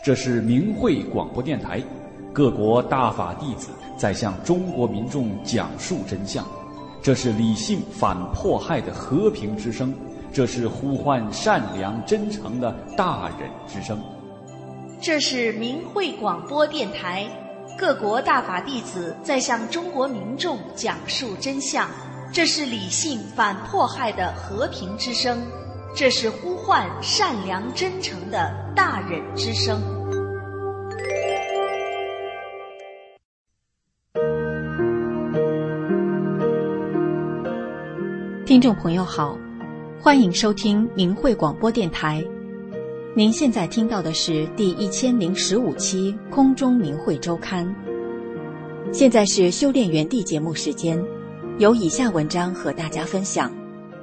这是明慧广播电台，各国大法弟子在向中国民众讲述真相。这是理性反迫害的和平之声，这是呼唤善良真诚的大忍之声。 这是明慧广播电台，各国大法弟子在向中国民众讲述真相。这是理性反迫害的和平之声，这是呼唤善良真诚的大忍之声。 听众朋友好，欢迎收听明慧广播电台。您现在听到的是第1015期空中明慧周刊。现在是修炼园地节目时间，有以下文章和大家分享。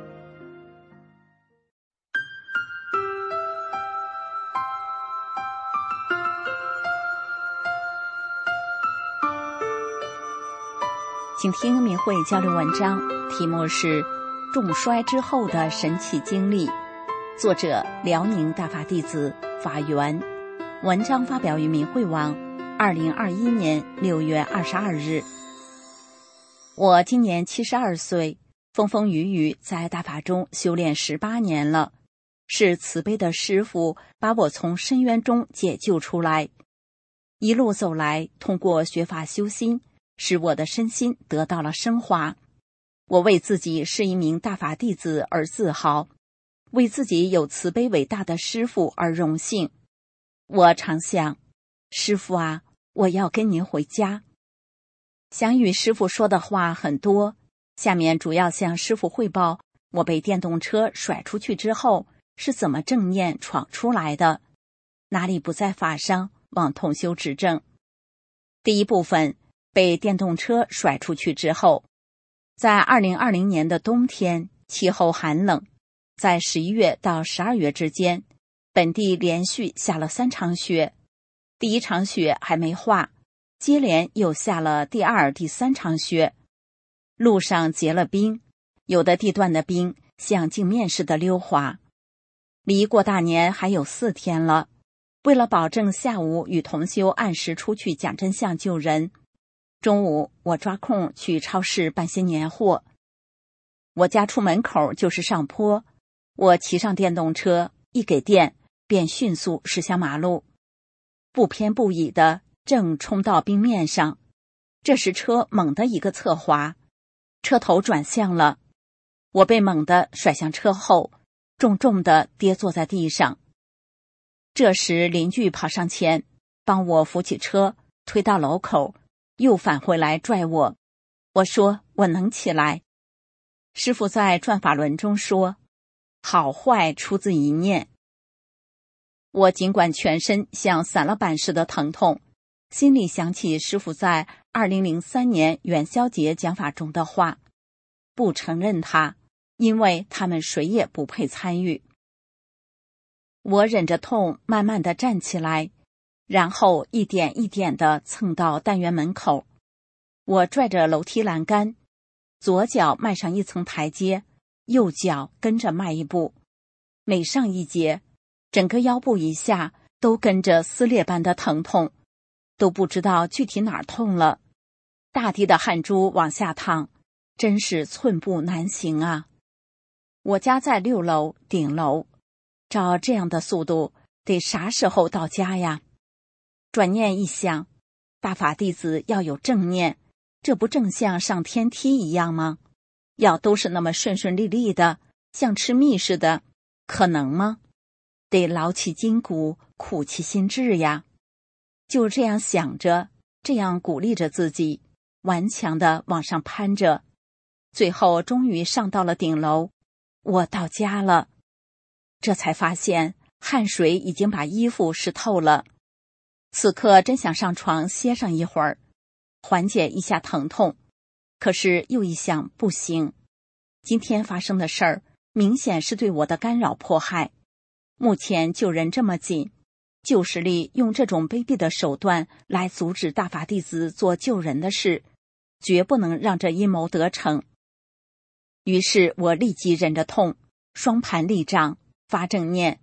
请听明慧交流文章，题目是重摔之后的神奇经历，作者辽宁大法弟子法源，文章发表于明慧网2021年6月22日。我今年72岁，风风雨雨在大法中修炼18年了，是慈悲的师父把我从深渊中解救出来。一路走来，通过学法修心，使我的身心得到了升华。我为自己是一名大法弟子而自豪，为自己有慈悲伟大的师父而荣幸。我常想，师父啊，我要跟您回家。想与师父说的话很多，下面主要向师父汇报我被电动车甩出去之后是怎么正念闯出来的，哪里不在法上，望同修指正。第一部分，被电动车甩出去之后，在2020年的冬天，气候寒冷，在11月到12月之间，本地连续下了3场雪，第一场雪还没化，接连又下了第2、第3场雪，路上结了冰，有的地段的冰像镜面似的溜滑。离过大年还有4天了，为了保证下午与同修按时出去讲真相救人，中午我抓空去超市办些年货。我家出门口就是上坡，我骑上电动车，一给电便迅速驶向马路，不偏不倚的正冲到冰面上。这时车猛地一个侧滑，车头转向了，我被猛地甩向车后，重重地跌坐在地上。这时邻居跑上前帮我扶起车，推到楼口，又返回来拽我。我说我能起来。师父在转法轮中说，好坏出自一念。我尽管全身像散了板似的疼痛，心里想起师父在2003年元宵节讲法中的话，不承认他，因为他们谁也不配参与。我忍着痛慢慢地站起来，然后一点一点地蹭到单元门口。我拽着楼梯栏杆，左脚迈上一层台阶，右脚跟着迈一步，每上一节，整个腰部以下都跟着撕裂般的疼痛，都不知道具体哪儿痛了。大滴的汗珠往下淌，真是寸步难行啊。我家在6楼顶楼，照这样的速度得啥时候到家呀？转念一想，大法弟子要有正念，这不正像上天梯一样吗？要都是那么顺顺利利的，像吃蜜似的，可能吗？得劳其筋骨，苦其心志呀。就这样想着，这样鼓励着自己，顽强地往上攀着，最后终于上到了顶楼。我到家了，这才发现汗水已经把衣服湿透了。此刻真想上床歇上一会儿，缓解一下疼痛，可是又一想，不行，今天发生的事儿明显是对我的干扰迫害。目前救人这么紧，旧势力用这种卑鄙的手段来阻止大法弟子做救人的事，绝不能让这阴谋得逞。于是我立即忍着痛，双盘立掌，发正念，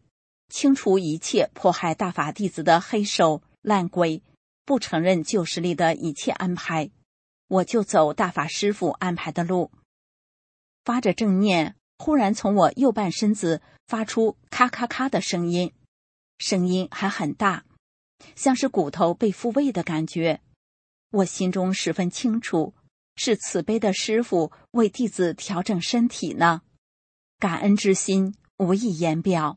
清除一切迫害大法弟子的黑手烂鬼，不承认旧势力的一切安排，我就走大法师父安排的路。发着正念，忽然从我右半身子发出咔咔咔的声音，声音还很大，像是骨头被复位的感觉。我心中十分清楚，是慈悲的师父为弟子调整身体呢，感恩之心无以言表。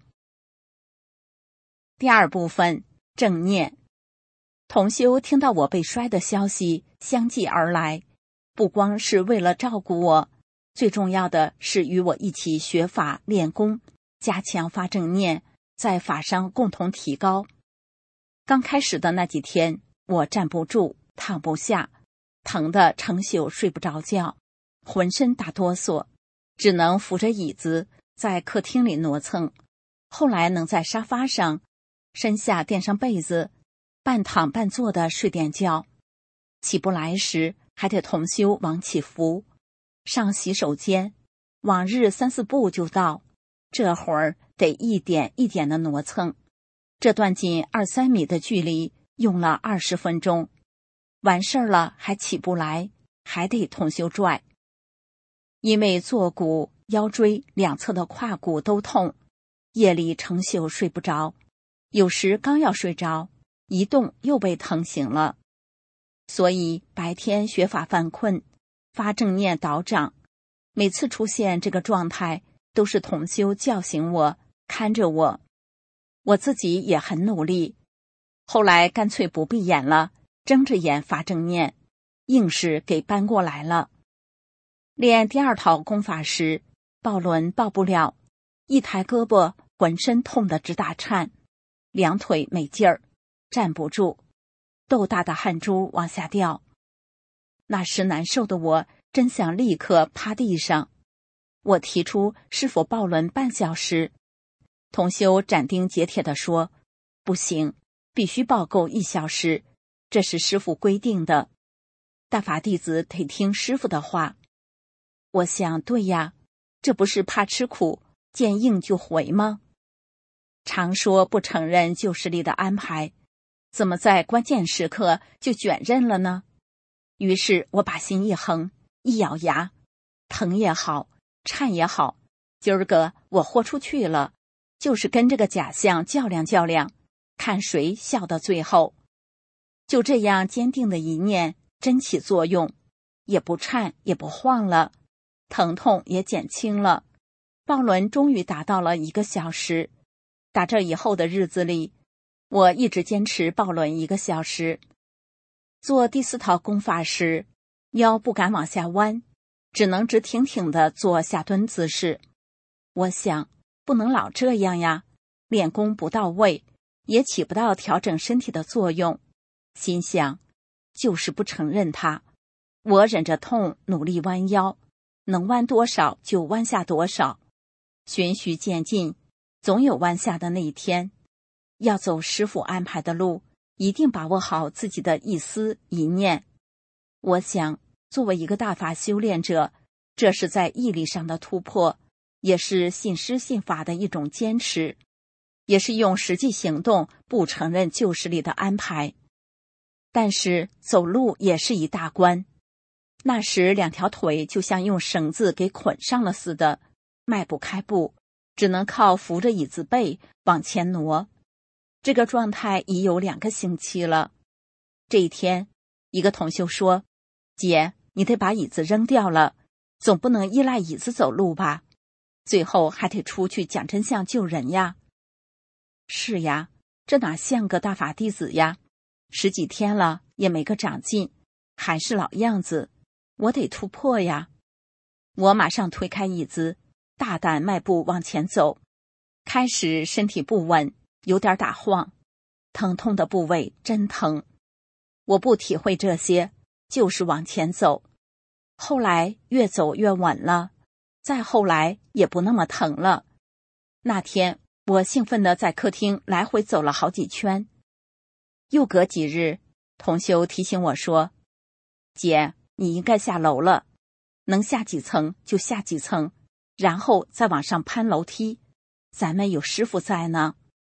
第二部分，正念。同修听到我被摔的消息相继而来，不光是为了照顾我，最重要的是与我一起学法练功，加强发正念，在法上共同提高。刚开始的那几天，我站不住，躺不下，疼得成宿睡不着觉，浑身打哆嗦，只能扶着椅子在客厅里挪蹭。后来能在沙发上，身下垫上被子，半躺半坐的睡点觉。起不来时，还得同修往起扶。上洗手间，往日3、4步就到，这会儿得一点一点的挪蹭。这段仅2、3米的距离用了20分钟。完事儿了还起不来，还得同修拽。因为坐骨、腰椎两侧的胯骨都痛，夜里成宿睡不着，有时刚要睡着，一动又被疼醒了。所以白天学法犯困，发正念导掌，每次出现这个状态，都是同修叫醒我，看着我。我自己也很努力，后来干脆不闭眼了，睁着眼发正念，硬是给搬过来了。练第二套功法时，抱轮抱不了，一抬胳膊浑身痛得直打颤，两腿没劲儿，站不住，豆大的汗珠往下掉。那时难受的我真想立刻趴地上。我提出是否抱轮半小时，同修斩钉截铁地说，不行，必须抱够1小时，这是师父规定的，大法弟子得听师父的话。我想，对呀，这不是怕吃苦，见硬就回吗？常说不承认旧势力的安排，怎么在关键时刻就卷刃了呢？于是我把心一横，一咬牙，疼也好，颤也好，今儿个我豁出去了，就是跟这个假象较量较量，看谁笑到最后。就这样坚定的一念真起作用，也不颤也不晃了，疼痛也减轻了，抱轮终于达到了1个小时。打这以后的日子里，我一直坚持抱轮1个小时。做第4套功法时，腰不敢往下弯，只能直挺挺地做下蹲姿势。我想，不能老这样呀，练功不到位，也起不到调整身体的作用。心想，就是不承认它，我忍着痛努力弯腰，能弯多少就弯下多少，循序渐进，总有弯下的那一天。要走师父安排的路，一定把握好自己的一思一念。我想，作为一个大法修炼者，这是在毅力上的突破，也是信师信法的一种坚持，也是用实际行动不承认旧势力的安排。但是走路也是一大关，那时2条腿就像用绳子给捆上了似的，迈不开步，只能靠扶着椅子背往前挪。这个状态已有2个星期了。这一天，一个同修说，姐，你得把椅子扔掉了，总不能依赖椅子走路吧，最后还得出去讲真相救人呀。是呀，这哪像个大法弟子呀，10几天了也没个长进，还是老样子，我得突破呀。我马上推开椅子，大胆迈步往前走。开始身体不稳，有点打晃，疼痛的部位真疼。我不体会这些，就是往前走。后来越走越稳了，再后来也不那么疼了。那天我兴奋地在客厅来回走了好几圈。又隔几日，同修提醒我说，姐，你应该下楼了，能下几层就下几层，然后再往上攀楼梯，咱们有师父在呢。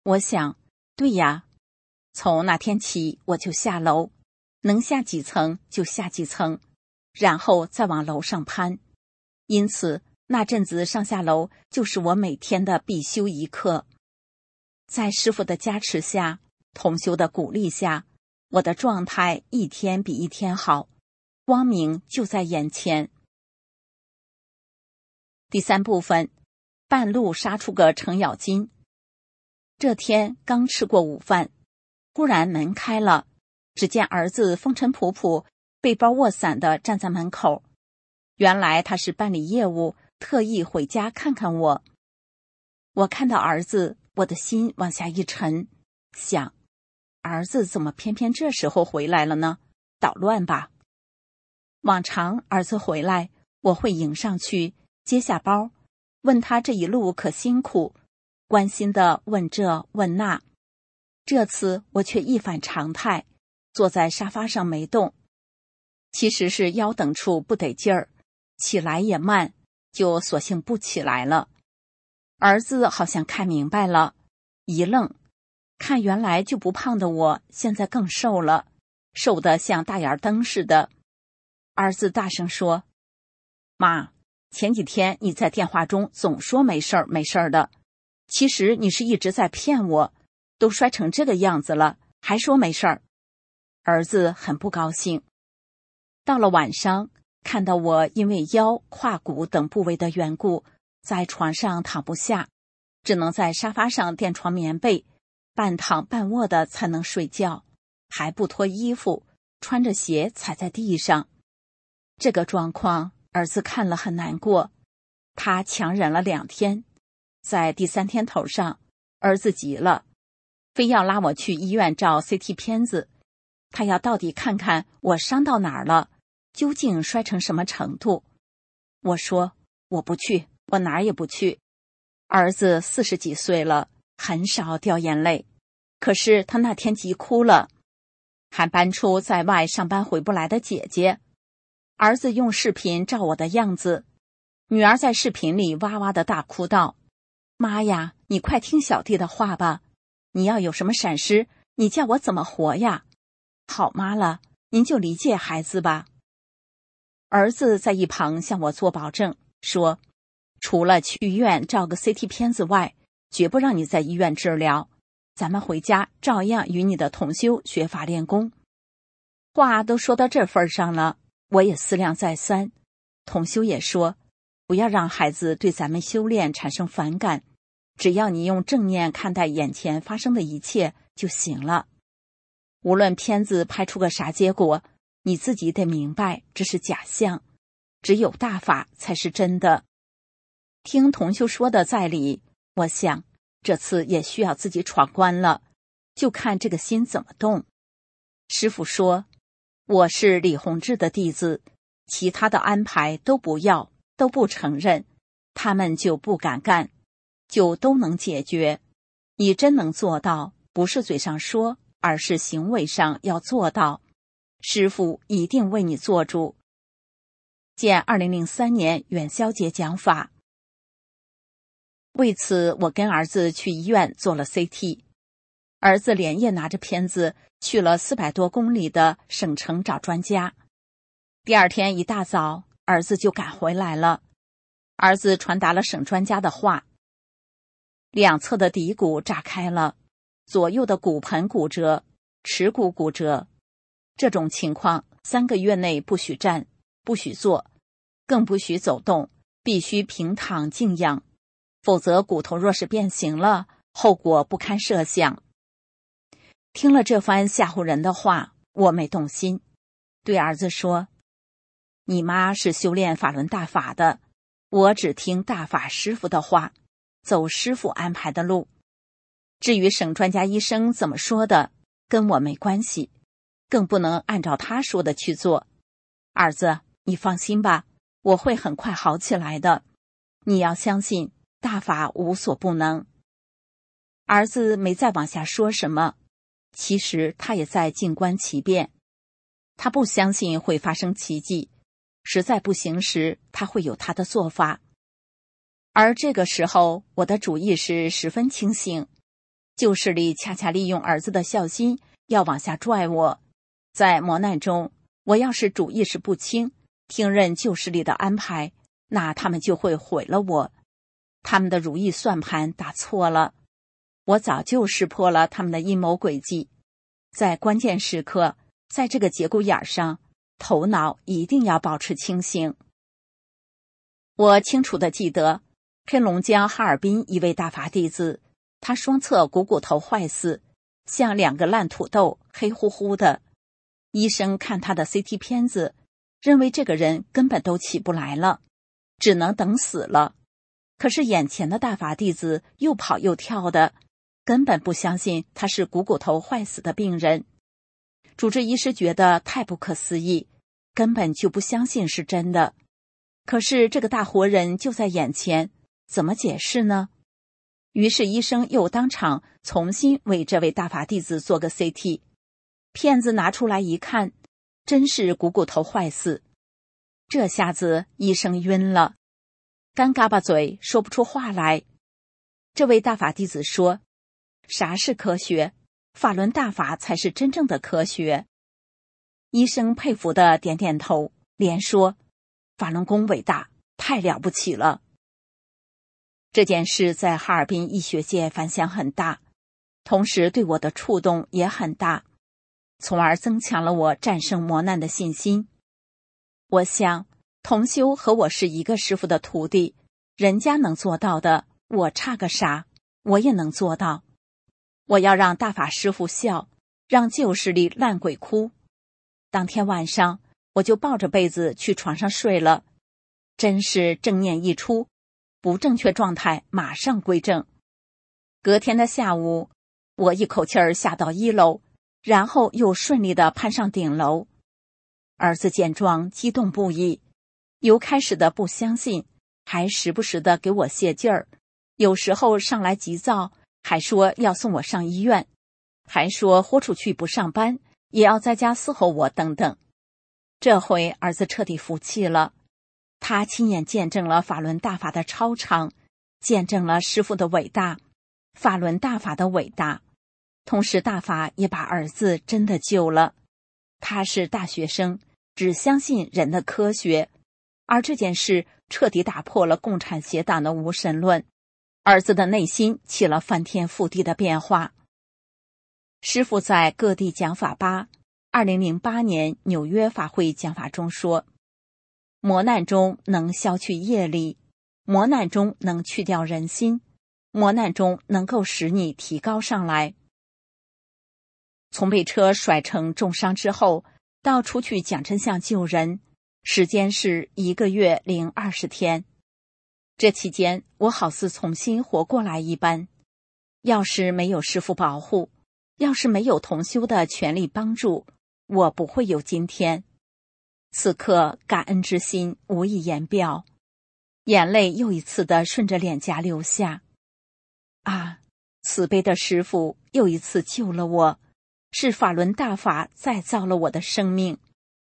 我想，对呀，从那天起我就下楼，能下几层就下几层，然后再往楼上攀。因此那阵子上下楼就是我每天的必修一课。在师父的加持下，同修的鼓励下，我的状态一天比一天好，光明就在眼前。第3部分，半路杀出个程咬金。这天刚吃过午饭，忽然门开了，只见儿子风尘仆仆，背包握伞地站在门口。原来他是办理业务，特意回家看看我。我看到儿子，我的心往下一沉，想，儿子怎么偏偏这时候回来了呢？捣乱吧。往常儿子回来，我会迎上去，接下包，问他这一路可辛苦，关心地问这问那。这次我却一反常态，坐在沙发上没动。其实是腰等处不得劲儿，起来也慢，就索性不起来了。儿子好像看明白了，一愣，看原来就不胖的我，现在更瘦了，瘦得像大眼灯似的。儿子大声说：“妈，前几天你在电话中总说没事儿没事儿的，其实你是一直在骗我，都摔成这个样子了，还说没事儿。”儿子很不高兴。到了晚上，看到我因为腰、胯骨等部位的缘故，在床上躺不下，只能在沙发上垫床棉被，半躺半卧的才能睡觉，还不脱衣服，穿着鞋踩在地上。这个状况儿子看了很难过，他强忍了2天，在第3天头上，儿子急了，非要拉我去医院照 CT 片子，他要到底看看我伤到哪儿了，究竟摔成什么程度。我说我不去，我哪儿也不去。儿子40几岁了，很少掉眼泪，可是他那天急哭了，还搬出在外上班回不来的姐姐。儿子用视频照我的样子，女儿在视频里哇哇的大哭道：“妈呀，你快听小弟的话吧，你要有什么闪失，你叫我怎么活呀？好妈了，您就理解孩子吧。”儿子在一旁向我做保证，说除了去医院照个 CT 片子外，绝不让你在医院治疗，咱们回家照样与你的同修学法练功。话都说到这份上了，我也思量再三，同修也说，不要让孩子对咱们修炼产生反感，只要你用正念看待眼前发生的一切就行了。无论片子拍出个啥结果，你自己得明白这是假象，只有大法才是真的。听同修说的在理，我想这次也需要自己闯关了，就看这个心怎么动。师父说，我是李洪志的弟子，其他的安排都不要，都不承认，他们就不敢干，就都能解决。你真能做到，不是嘴上说，而是行为上要做到，师父一定为你做主。见2003年元宵节讲法。为此我跟儿子去医院做了 CT， 儿子连夜拿着片子去了400多公里的省城找专家。第2天一大早，儿子就赶回来了。儿子传达了省专家的话，两侧的骶骨炸开了，左右的骨盆骨折，耻骨骨折。这种情况3个月内不许站，不许坐，更不许走动，必须平躺静养，否则骨头若是变形了，后果不堪设想。听了这番吓唬人的话，我没动心，对儿子说，你妈是修炼法轮大法的，我只听大法师父的话，走师父安排的路。至于省专家医生怎么说的，跟我没关系，更不能按照他说的去做。儿子，你放心吧，我会很快好起来的，你要相信大法无所不能。儿子没再往下说什么，其实他也在静观其变。他不相信会发生奇迹，实在不行时，他会有他的做法。而这个时候，我的主意是十分清醒。 旧势力恰恰利用儿子的孝心要往下拽我，在磨难中，我要是主意识不清，听任旧势力的安排，那他们就会毁了我。他们的如意算盘打错了，我早就识破了他们的阴谋诡计。在关键时刻，在这个节骨眼上，头脑一定要保持清醒。我清楚地记得，黑龙江哈尔滨一位大法弟子，他双侧股骨头坏死，像2个烂土豆，黑乎乎的。医生看他的 CT 片子，认为这个人根本都起不来了，只能等死了。可是眼前的大法弟子又跑又跳的，根本不相信他是股骨头坏死的病人。主治医师觉得太不可思议，根本就不相信是真的。可是这个大活人就在眼前，怎么解释呢？于是医生又当场重新为这位大法弟子做个 CT， 片子拿出来一看，真是股骨头坏死。这下子医生晕了，干嘎巴嘴说不出话来。这位大法弟子说，啥是科学？法轮大法才是真正的科学。医生佩服地点点头，连说，法轮功伟大，太了不起了。这件事在哈尔滨医学界反响很大，同时对我的触动也很大，从而增强了我战胜磨难的信心。我想，同修和我是一个师父的徒弟，人家能做到的，我差个啥？我也能做到。我要让大法师父笑，让旧势力烂鬼哭。当天晚上，我就抱着被子去床上睡了。真是正念一出，不正确状态马上归正。隔天的下午，我一口气儿下到1楼，然后又顺利地攀上顶楼。儿子见状激动不已，由开始的不相信，还时不时地给我泄劲儿，有时候上来急躁，还说要送我上医院，还说豁出去不上班，也要在家伺候我等等。这回儿子彻底服气了，他亲眼见证了法轮大法的超常，见证了师父的伟大，法轮大法的伟大。同时大法也把儿子真的救了。他是大学生，只相信人的科学，而这件事彻底打破了共产邪党的无神论。儿子的内心起了翻天覆地的变化。师父在各地讲法吧2008年纽约法会讲法中说，磨难中能消去业力，磨难中能去掉人心，磨难中能够使你提高上来。从被车甩成重伤之后，到出去讲真相救人，时间是1个月零20天。这期间，我好似重新活过来一般。要是没有师父保护，要是没有同修的全力帮助，我不会有今天。此刻感恩之心无以言表，眼泪又一次地顺着脸颊流下。啊，慈悲的师父又一次救了我，是法轮大法再造了我的生命。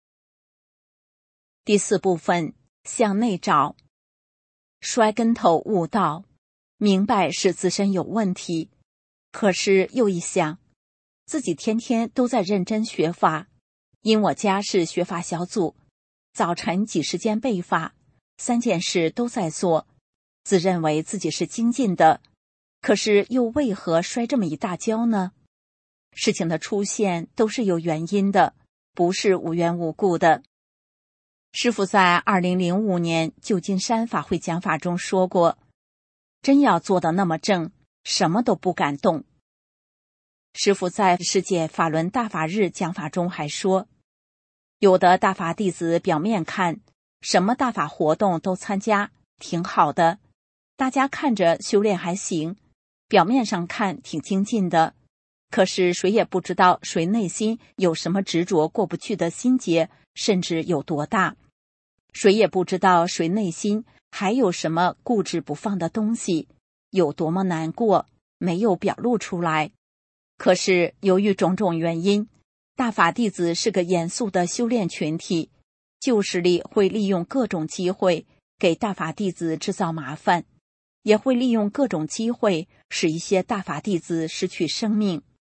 第4部分，向内找。摔跟头悟道，明白是自身有问题，可是又一想，自己天天都在认真学法，因我家是学法小组，早晨几十件背法，3件事都在做，自认为自己是精进的，可是又为何摔这么一大跤呢？事情的出现都是有原因的，不是无缘无故的。师父在2005年旧金山法会讲法中说过，真要做得那么正，什么都不敢动。师父在世界法轮大法日讲法中还说，有的大法弟子表面看什么大法活动都参加，挺好的，大家看着修炼还行，表面上看挺精进的，可是谁也不知道谁内心有什么执着过不去的心结，甚至有多大。谁也不知道谁内心还有什么固执不放的东西，有多么难过，没有表露出来。可是由于种种原因，大法弟子是个严肃的修炼群体，旧势力会利用各种机会给大法弟子制造麻烦， 也会利用各种机会，使一些大法弟子失去生命。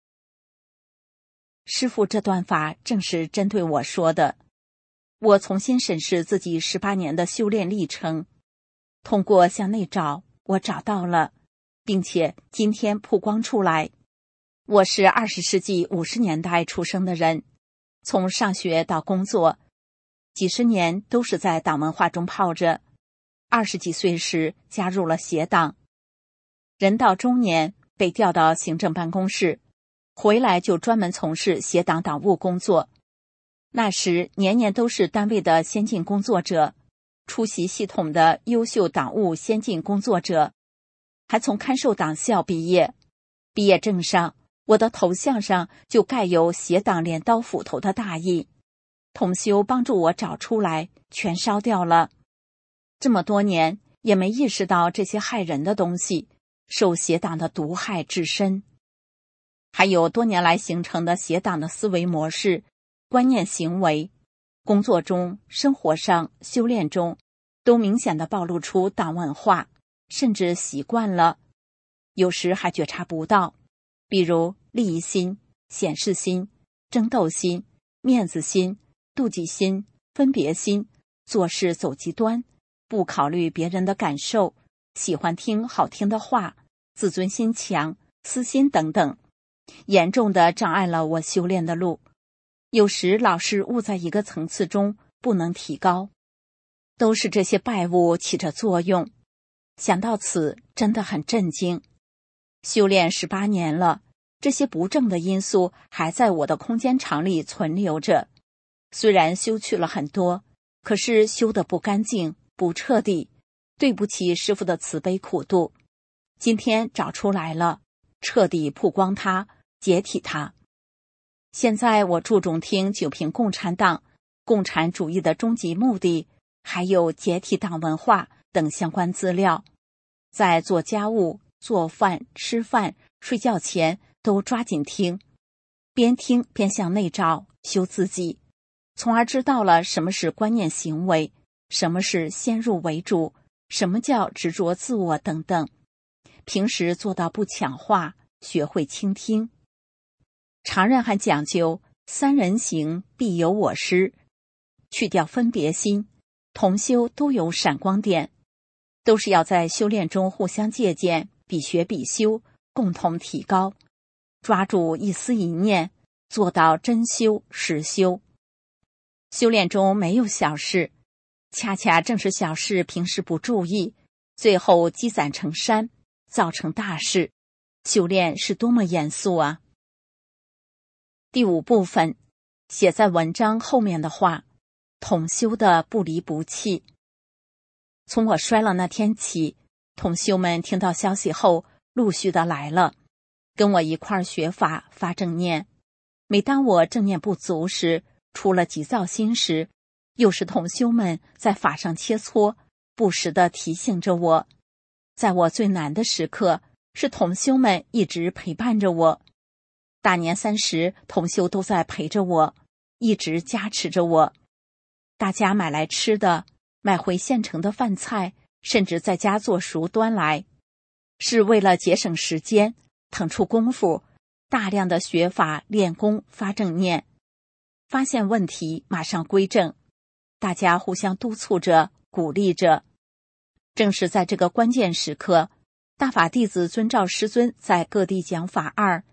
师父这段法正是针对我说的。我重新审视自己18年的修炼历程，通过向内找，我找到了，并且今天曝光出来。我是20世纪50年代出生的人，从上学到工作，几十年都是在党文化中泡着。20几岁时加入了协党，人到中年被调到行政办公室，回来就专门从事协党党务工作。那时年年都是单位的先进工作者，出席系统的优秀党务先进工作者，还从看守党校毕业。毕业证上，我的头像上就盖有协党镰刀斧头的大印。同修帮助我找出来，全烧掉了。这么多年也没意识到这些害人的东西，受协党的毒害至深。还有多年来形成的协党的思维模式、观念行为，工作中、生活上、修炼中，都明显地暴露出党文化，甚至习惯了，有时还觉察不到。比如利益心、显示心、争斗心、面子心、妒忌心、分别心，做事走极端，不考虑别人的感受，喜欢听好听的话，自尊心强，私心等等，严重地障碍了我修炼的路。有时老是悟在一个层次中，不能提高，都是这些败物起着作用。想到此，真的很震惊。修炼18年了，这些不正的因素还在我的空间场里存留着。虽然修去了很多，可是修得不干净，不彻底，对不起师父的慈悲苦度。今天找出来了，彻底曝光它，解体它。现在我注重听九评共产党、共产主义的终极目的，还有解体党文化等相关资料，在做家务、做饭、吃饭、睡觉前都抓紧听，边听边向内照，修自己，从而知道了什么是观念行为，什么是先入为主，什么叫执着自我等等。平时做到不强化，学会倾听。常人还讲究三人行必有我师，去掉分别心，同修都有闪光点，都是要在修炼中互相借鉴，比学比修，共同提高，抓住一思一念，做到真修实修。修炼中没有小事，恰恰正是小事平时不注意，最后积攒成山，造成大事。修炼是多么严肃啊！第5部分，写在文章后面的话，同修的不离不弃。从我摔了那天起，同修们听到消息后陆续的来了，跟我一块儿学法发正念。每当我正念不足时，出了急躁心时，又是同修们在法上切磋，不时地提醒着我。在我最难的时刻，是同修们一直陪伴着我。大年30，同修都在陪着我，一直加持着我。大家买来吃的，买回现成的饭菜，甚至在家做熟端来，是为了节省时间，腾出功夫，大量的学法练功发正念，发现问题马上归正，大家互相督促着，鼓励着。正是在这个关键时刻，大法弟子遵照师尊在各地讲法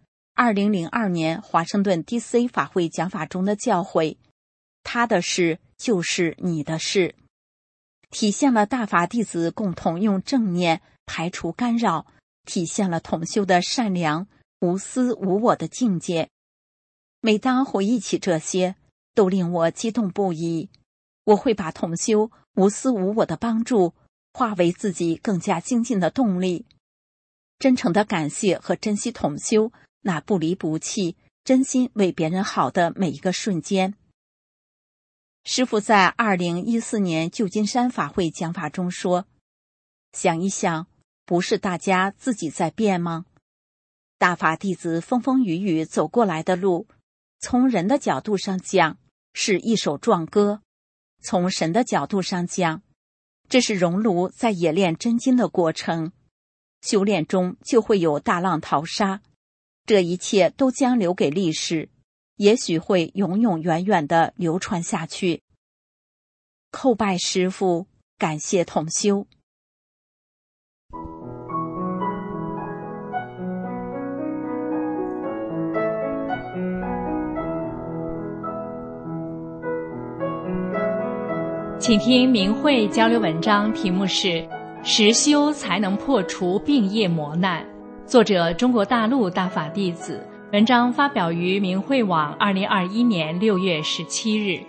2002年华盛顿 DC 法会讲法中的教诲，他的事就是你的事，体现了大法弟子共同用正念排除干扰，体现了同修的善良、无私无我的境界。每当回忆起这些，都令我激动不已。我会把同修无私无我的帮助化为自己更加精进的动力，真诚的感谢和珍惜同修那不离不弃、真心为别人好的每一个瞬间。师父在2014年旧金山法会讲法中说，想一想，不是大家自己在变吗？大法弟子风风雨雨走过来的路，从人的角度上讲是一首壮歌，从神的角度上讲，这是熔炉在冶炼真金的过程， 修炼中就会有大浪淘沙，这一切都将留给历史，也许会永永远远地流传下去。叩拜师父，感谢同修。 请听明慧交流文章，题目是实修才能破除病业磨难，作者中国大陆大法弟子，文章发表于明慧网2021年6月17日。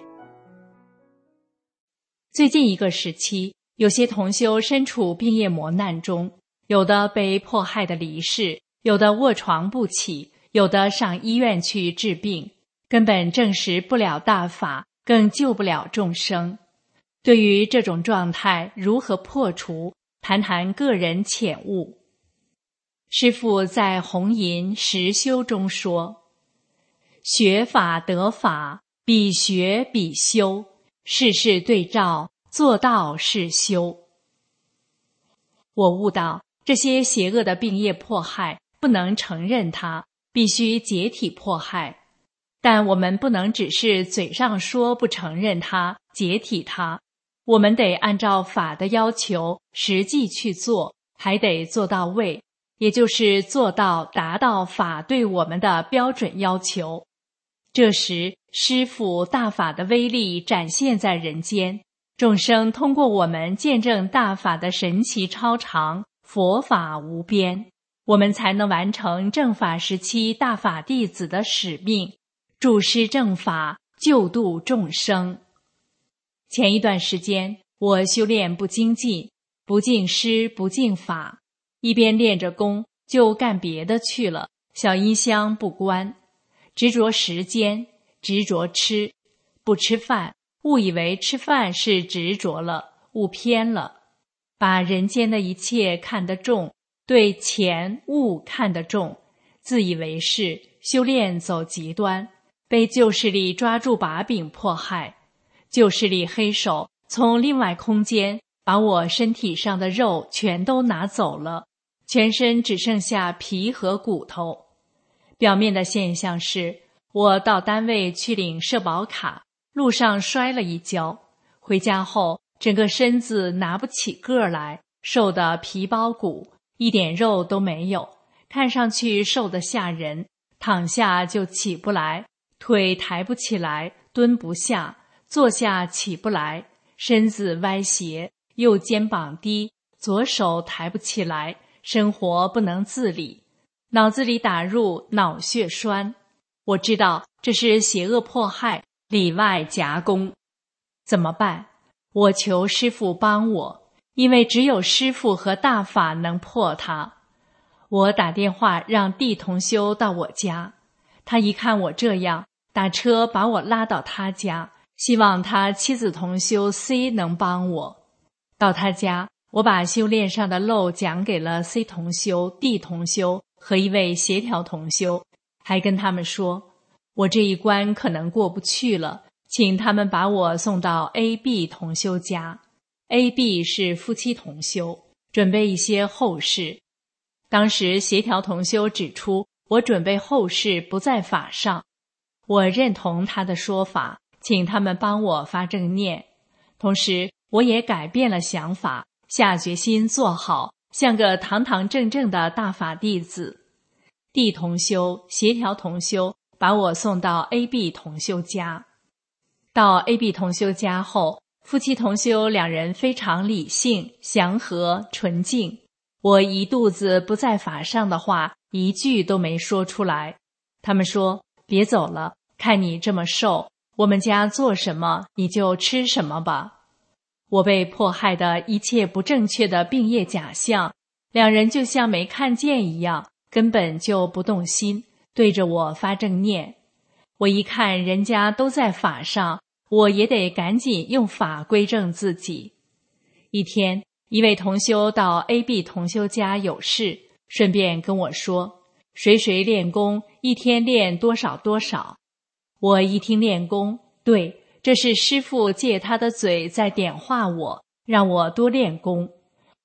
最近一个时期，有些同修身处病业磨难中，有的被迫害的离世，有的卧床不起，有的上医院去治病，根本证实不了大法，更救不了众生。对于这种状态如何破除，谈谈个人浅悟。师父在红银实修中说，学法得法，比学比修，事事对照，做到是修。我悟到这些邪恶的病业迫害不能承认它，必须解体迫害，但我们不能只是嘴上说不承认它，解体它，我们得按照法的要求实际去做，还得做到位，也就是做到达到法对我们的标准要求。这时师父大法的威力展现在人间，众生通过我们见证大法的神奇超常，佛法无边，我们才能完成正法时期大法弟子的使命，助施正法，救度众生。前一段时间，我修炼不精进，不敬师不敬法，一边练着功就干别的去了，小音箱不关，执着时间，执着吃，不吃饭，误以为吃饭是执着了，误偏了，把人间的一切看得重，对钱物看得重，自以为是，修炼走极端，被旧势力抓住把柄迫害。旧势力黑手从另外空间把我身体上的肉全都拿走了，全身只剩下皮和骨头。表面的现象是，我到单位去领社保卡，路上摔了一跤，回家后整个身子拿不起个儿来，瘦得皮包骨，一点肉都没有，看上去瘦得吓人，躺下就起不来，腿抬不起来，蹲不下，坐下起不来，身子歪斜，右肩膀低，左手抬不起来，生活不能自理，脑子里打入脑血栓。我知道这是邪恶迫害，里外夹攻。怎么办？我求师父帮我，因为只有师父和大法能破它。我打电话让D同修到我家，他一看我这样，打车把我拉到他家，希望他妻子同修 C 能帮我。到他家，我把修炼上的漏讲给了 C 同修、D 同修和一位协调同修，还跟他们说，我这一关可能过不去了，请他们把我送到 A、B 同修家。A、B 是夫妻同修，准备一些后事。当时协调同修指出，我准备后事不在法上，我认同他的说法，请他们帮我发正念。同时我也改变了想法，下决心做好，像个堂堂正正的大法弟子。D 同修、协调同修把我送到 A、B 同修家。到 A、B 同修家后，夫妻同修两人非常理性、祥和、纯净。我一肚子不在法上的话，一句都没说出来。他们说，别走了，看你这么瘦，我们家做什么你就吃什么吧。我被迫害的一切不正确的病业假象，两人就像没看见一样，根本就不动心，对着我发正念。我一看人家都在法上，我也得赶紧用法归正自己。一天，一位同修到 A、B 同修家有事，顺便跟我说，谁谁练功，一天练多少多少。我一听练功，对，这是师父借他的嘴在点化我，让我多练功。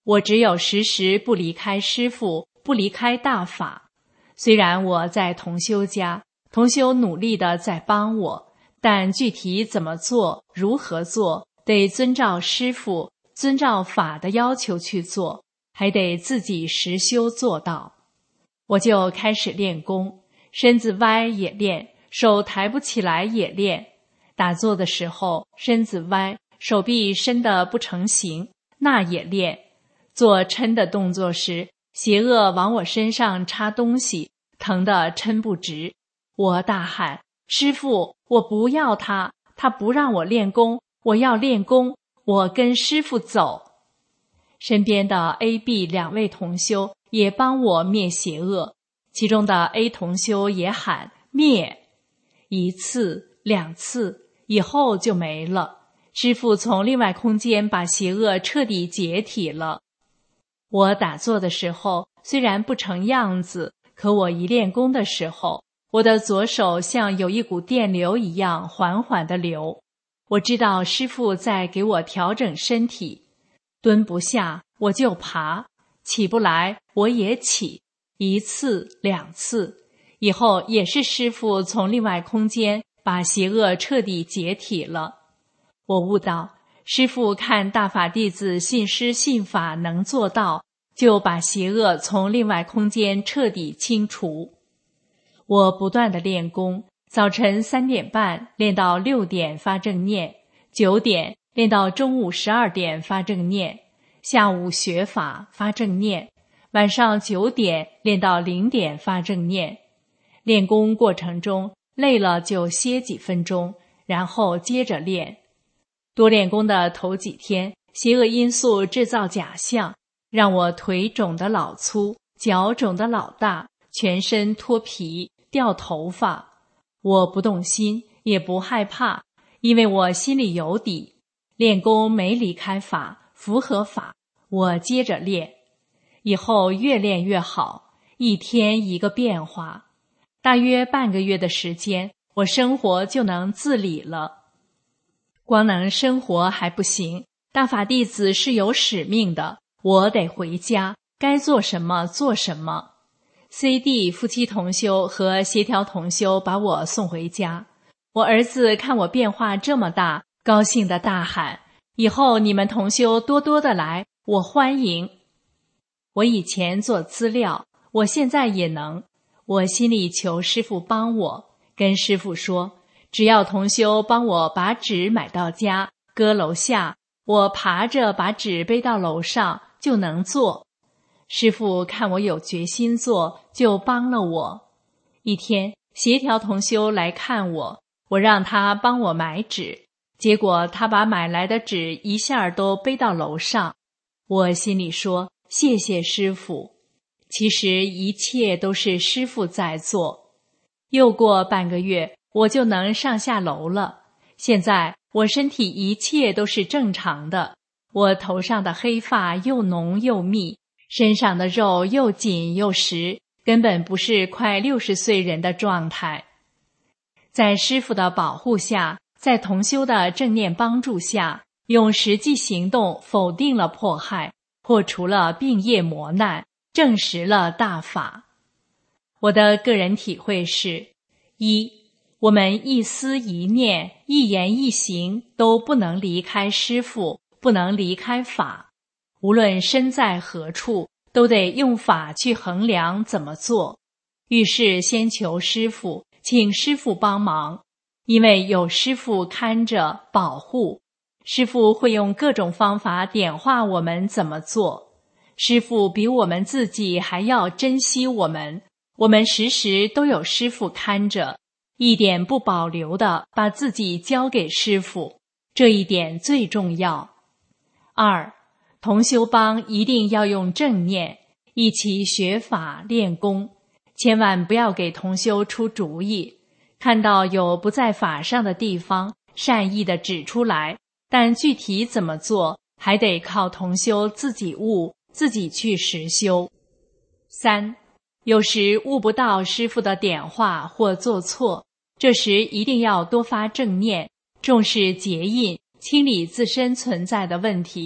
我只有时时不离开师父，不离开大法。虽然我在同修家，同修努力地在帮我，但具体怎么做，如何做，得遵照师父、遵照法的要求去做，还得自己实修做到。我就开始练功，身子歪也练，手抬不起来也练。打坐的时候，身子歪，手臂伸得不成形，那也练。做抻的动作时，邪恶往我身上插东西，疼得抻不直。我大喊：师父，我不要他，他不让我练功，我要练功，我跟师父走。身边的 A、B 两位同修也帮我灭邪恶，其中的 A 同修也喊灭。1次、2次，以后就没了。师父从另外空间把邪恶彻底解体了。我打坐的时候虽然不成样子，可我一练功的时候，我的左手像有一股电流一样缓缓地流。我知道师父在给我调整身体，蹲不下我就爬，起不来我也起，1次、2次，以后也是师父从另外空间把邪恶彻底解体了。我悟到，师父看大法弟子信师信法能做到，就把邪恶从另外空间彻底清除。我不断地练功，早晨3点半练到6点发正念，9点练到中午12点发正念，下午学法发正念，晚上9点练到0点发正念。练功过程中累了就歇几分钟，然后接着练。多练功的头几天，邪恶因素制造假象，让我腿肿得老粗，脚肿得老大，全身脱皮，掉头发。我不动心，也不害怕，因为我心里有底。练功没离开法，符合法，我接着练。以后越练越好，一天一个变化。大约半个月的时间，我生活就能自理了。光能生活还不行，大法弟子是有使命的，我得回家，该做什么做什么。CD 夫妻同修和协调同修把我送回家。我儿子看我变化这么大，高兴地大喊：以后你们同修多多的来，我欢迎。我以前做资料，我现在也能。我心里求师父帮我，跟师父说，只要同修帮我把纸买到家，搁楼下，我爬着把纸背到楼上就能做。师父看我有决心做，就帮了我。一天，协调同修来看我，我让他帮我买纸，结果他把买来的纸一下都背到楼上。我心里说，谢谢师父。其实一切都是师父在做。又过半个月，我就能上下楼了。现在我身体一切都是正常的，我头上的黑发又浓又密，身上的肉又紧又实，根本不是快60岁人的状态。在师父的保护下，在同修的正念帮助下，用实际行动否定了迫害，破除了病业磨难，证实了大法。我的个人体会是：一，我们一思一念、一言一行都不能离开师父，不能离开法。无论身在何处，都得用法去衡量怎么做。遇事先求师父，请师父帮忙，因为有师父看着保护，师父会用各种方法点化我们怎么做。师父比我们自己还要珍惜我们，我们时时都有师父看着，一点不保留地把自己交给师父，这一点最重要。二，同修帮一定要用正念，一起学法练功，千万不要给同修出主意。看到有不在法上的地方，善意地指出来，但具体怎么做，还得靠同修自己悟，自己去实修。三，有时悟不到师父的点化或做错，这时一定要多发正念，重视结印，清理自身存在的问题，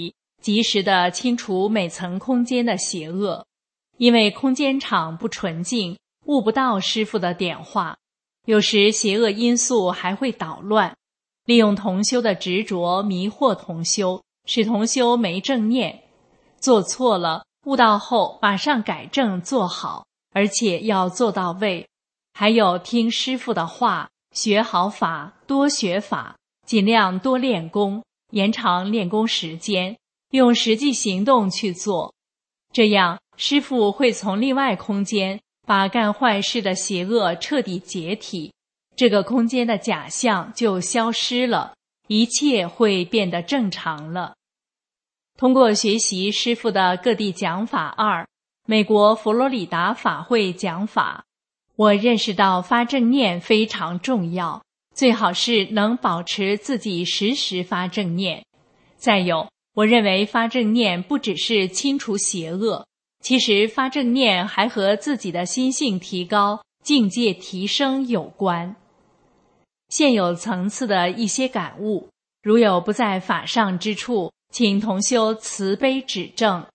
及时地清除每层空间的邪恶。因为空间场不纯净，悟不到师父的点化，有时邪恶因素还会捣乱，利用同修的执着迷惑同修，使同修没正念。做错了，悟到后马上改正做好，而且要做到位。还有听师父的话，学好法，多学法，尽量多练功，延长练功时间，用实际行动去做。这样师父会从另外空间把干坏事的邪恶彻底解体，这个空间的假象就消失了，一切会变得正常了。通过学习师父的各地讲法2，美国佛罗里达法会讲法，我认识到发正念非常重要，最好是能保持自己时时发正念。再有，我认为发正念不只是清除邪恶，其实发正念还和自己的心性提高、境界提升有关。现有层次的一些感悟，如有不在法上之处，请同修慈悲指正。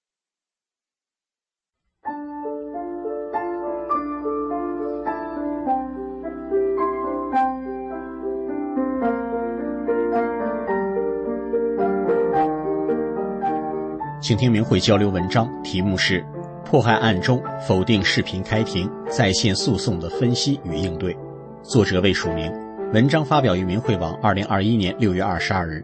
请听明慧交流文章，题目是迫害案中否定视频开庭在线诉讼的分析与应对，作者未署名，文章发表于明慧网2021年6月22日。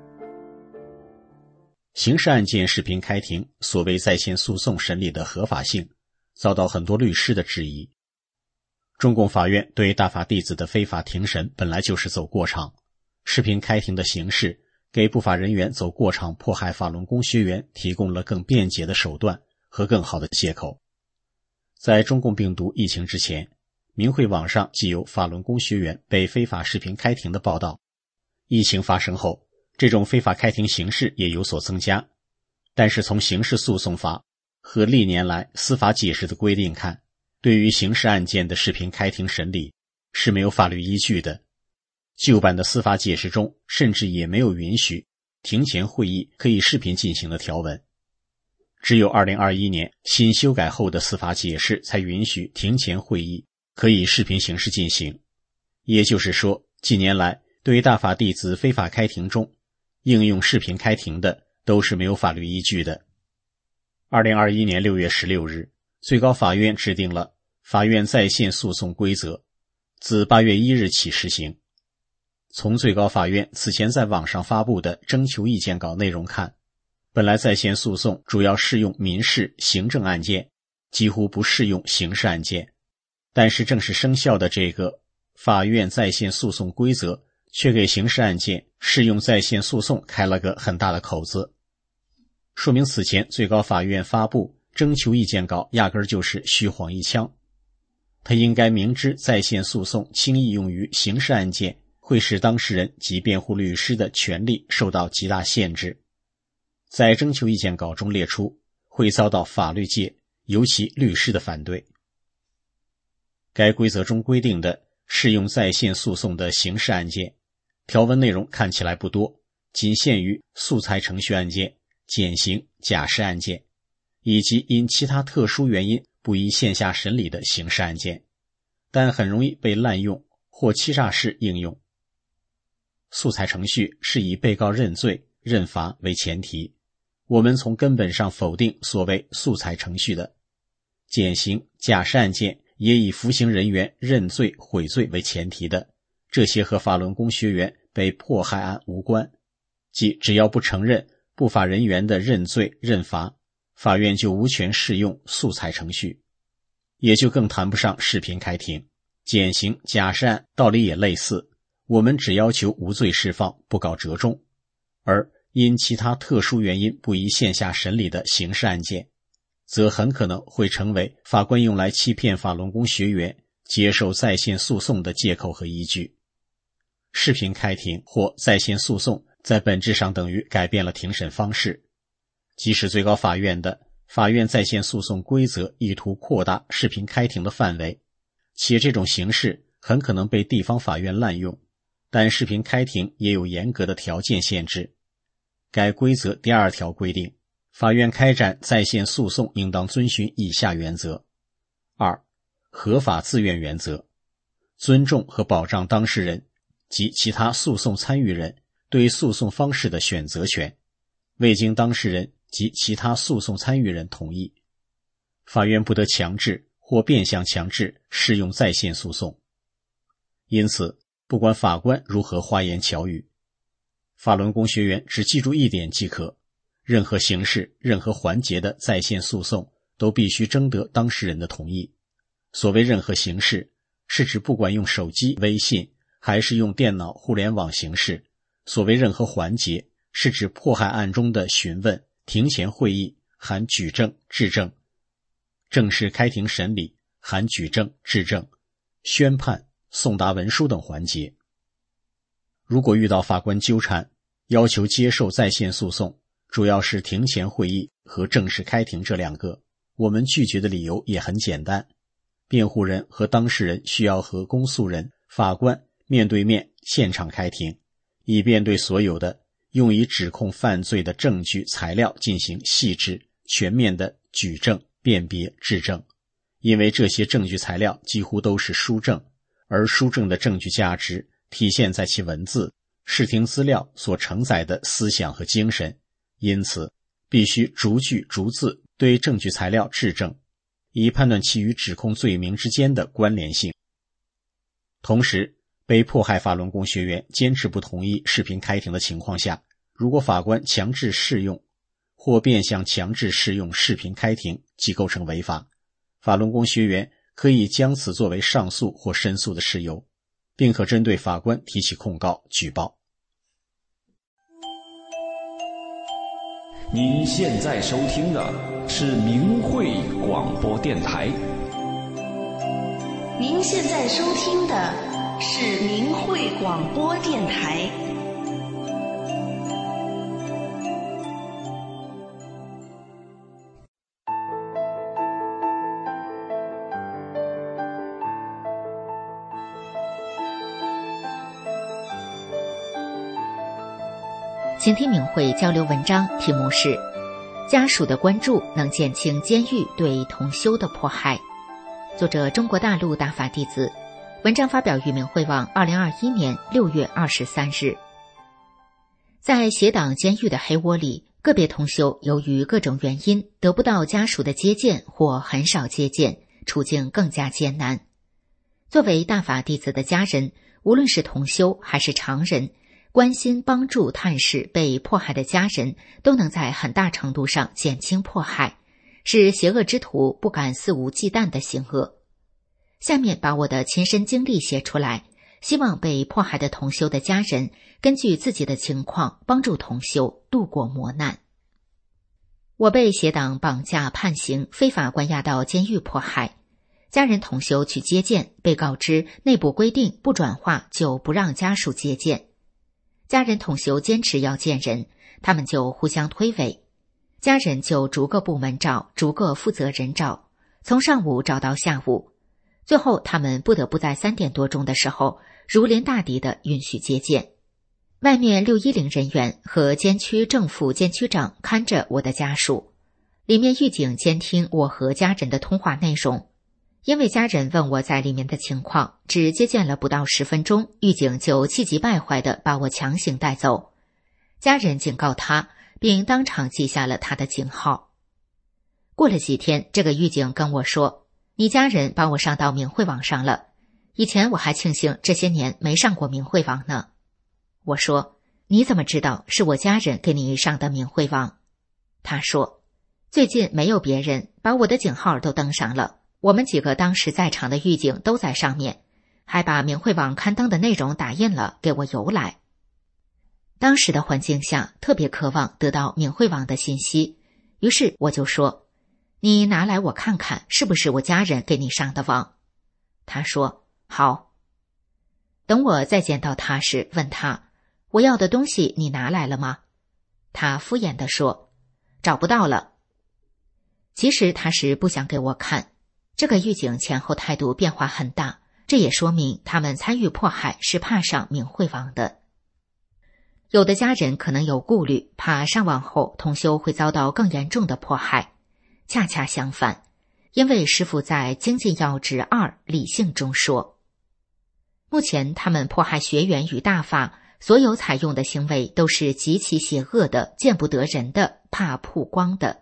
刑事案件视频开庭所谓在线诉讼审理的合法性遭到很多律师的质疑。中共法院对大法弟子的非法庭审本来就是走过场，视频开庭的形式给不法人员走过场迫害法轮功学员提供了更便捷的手段和更好的借口。在中共病毒疫情之前，明慧网上既有法轮功学员被非法视频开庭的报道，疫情发生后，这种非法开庭形式也有所增加。但是从刑事诉讼法和历年来司法解释的规定看，对于刑事案件的视频开庭审理是没有法律依据的。旧版的司法解释中甚至也没有允许庭前会议可以视频进行的条文，只有2021年新修改后的司法解释才允许庭前会议可以视频形式进行。也就是说，近年来对于大法弟子非法开庭中应用视频开庭的都是没有法律依据的。2021年6月16日，最高法院制定了法院在线诉讼规则，自8月1日起实行。从最高法院此前在网上发布的征求意见稿内容看，本来在线诉讼主要适用民事、行政案件，几乎不适用刑事案件。但是正式生效的这个法院在线诉讼规则，却给刑事案件适用在线诉讼开了个很大的口子，说明此前最高法院发布征求意见稿压根儿就是虚晃一枪。他应该明知在线诉讼轻易用于刑事案件会使当事人及辩护律师的权利受到极大限制，在征求意见稿中列出会遭到法律界尤其律师的反对。该规则中规定的适用在线诉讼的刑事案件，条文内容看起来不多，仅限于素材程序案件、减刑、假释案件，以及因其他特殊原因不宜线下审理的刑事案件，但很容易被滥用或欺诈式应用。素材程序是以被告认罪、认罚为前提，我们从根本上否定所谓素材程序的。减刑、假释案件也以服刑人员认罪悔罪为前提的，这些和法轮功学员被迫害案无关，即只要不承认不法人员的认罪认罚，法院就无权适用素材程序，也就更谈不上视频开庭。减刑、假释案道理也类似，我们只要求无罪释放，不搞折中，而因其他特殊原因不宜线下审理的刑事案件，则很可能会成为法官用来欺骗法轮功学员接受在线诉讼的借口和依据。视频开庭或在线诉讼在本质上等于改变了庭审方式，即使最高法院的法院在线诉讼规则意图扩大视频开庭的范围，且这种形式很可能被地方法院滥用，但视频开庭也有严格的条件限制。 该规则第2条规定，法院开展在线诉讼应当遵循以下原则： 2. 合法自愿原则，尊重和保障当事人及其他诉讼参与人对诉讼方式的选择权，未经当事人及其他诉讼参与人同意，法院不得强制或变相强制适用在线诉讼。因此，不管法官如何花言巧语，法轮功学员只记住一点即可：任何形式、任何环节的在线诉讼都必须征得当事人的同意。所谓任何形式，是指不管用手机、微信还是用电脑、互联网形式；所谓任何环节，是指迫害案中的询问、庭前会议含举证、质证、正式开庭审理含举证、质证、宣判、送达文书等环节。如果遇到法官纠缠，要求接受在线诉讼，主要是庭前会议和正式开庭这2个，我们拒绝的理由也很简单：辩护人和当事人需要和公诉人、法官面对面现场开庭，以便对所有的用以指控犯罪的证据材料进行细致、全面的举证、辨别、质证。因为这些证据材料几乎都是书证，而书证的证据价值体现在其文字、视听资料所承载的思想和精神，因此必须逐句逐字对证据材料质证，以判断其与指控罪名之间的关联性。同时，被迫害法轮功学员坚持不同意视频开庭的情况下，如果法官强制适用或变相强制适用视频开庭，即构成违法。法轮功学员可以将此作为上诉或申诉的事由，并可针对法官提起控告、举报。 您现在收听的是明慧广播电台。 您现在收听的是明慧广播电台。 请听明慧交流文章，题目是家属的关注能减轻监狱对同修的迫害，作者中国大陆大法弟子，文章发表于明慧网2021年6月23日。在邪党监狱的黑窝里，个别同修由于各种原因得不到家属的接见或很少接见，处境更加艰难。作为大法弟子的家人，无论是同修还是常人，关心帮助探视被迫害的家人，都能在很大程度上减轻迫害，是邪恶之徒不敢肆无忌惮的行恶。下面把我的亲身经历写出来，希望被迫害的同修的家人根据自己的情况帮助同修度过磨难。我被邪党绑架判刑，非法关押到监狱迫害，家人同修去接见，被告知内部规定不转化就不让家属接见。家人同修坚持要见人，他们就互相推诿，家人就逐个部门找，逐个负责人找，从上午找到下午，最后他们不得不在3点多钟的时候如临大敌地允许接见。外面610人员和监区正副监区长看着我的家属，里面狱警监听我和家人的通话内容。因为家人问我在里面的情况，只接见了不到10分钟，狱警就气急败坏地把我强行带走。家人警告他，并当场记下了他的警号。过了几天，这个狱警跟我说，你家人把我上到明慧网上了，以前我还庆幸这些年没上过明慧网呢。我说，你怎么知道是我家人给你上的明慧网？他说，最近没有别人，把我的警号都登上了，我们几个当时在场的狱警都在上面，还把明慧网刊登的内容打印了给我邮来。当时的环境下特别渴望得到明慧网的信息，于是我就说，你拿来我看看是不是我家人给你上的网。他说好。等我再见到他时，问他，我要的东西你拿来了吗？他敷衍地说，找不到了。其实他是不想给我看。这个狱警前后态度变化很大，这也说明他们参与迫害是怕上明慧网的。 有的家人可能有顾虑，怕上网后同修会遭到更严重的迫害。恰恰相反，因为师父在《精进要旨2理性》中说，目前他们迫害学员与大法所有采用的行为都是极其邪恶的、见不得人的、怕曝光的。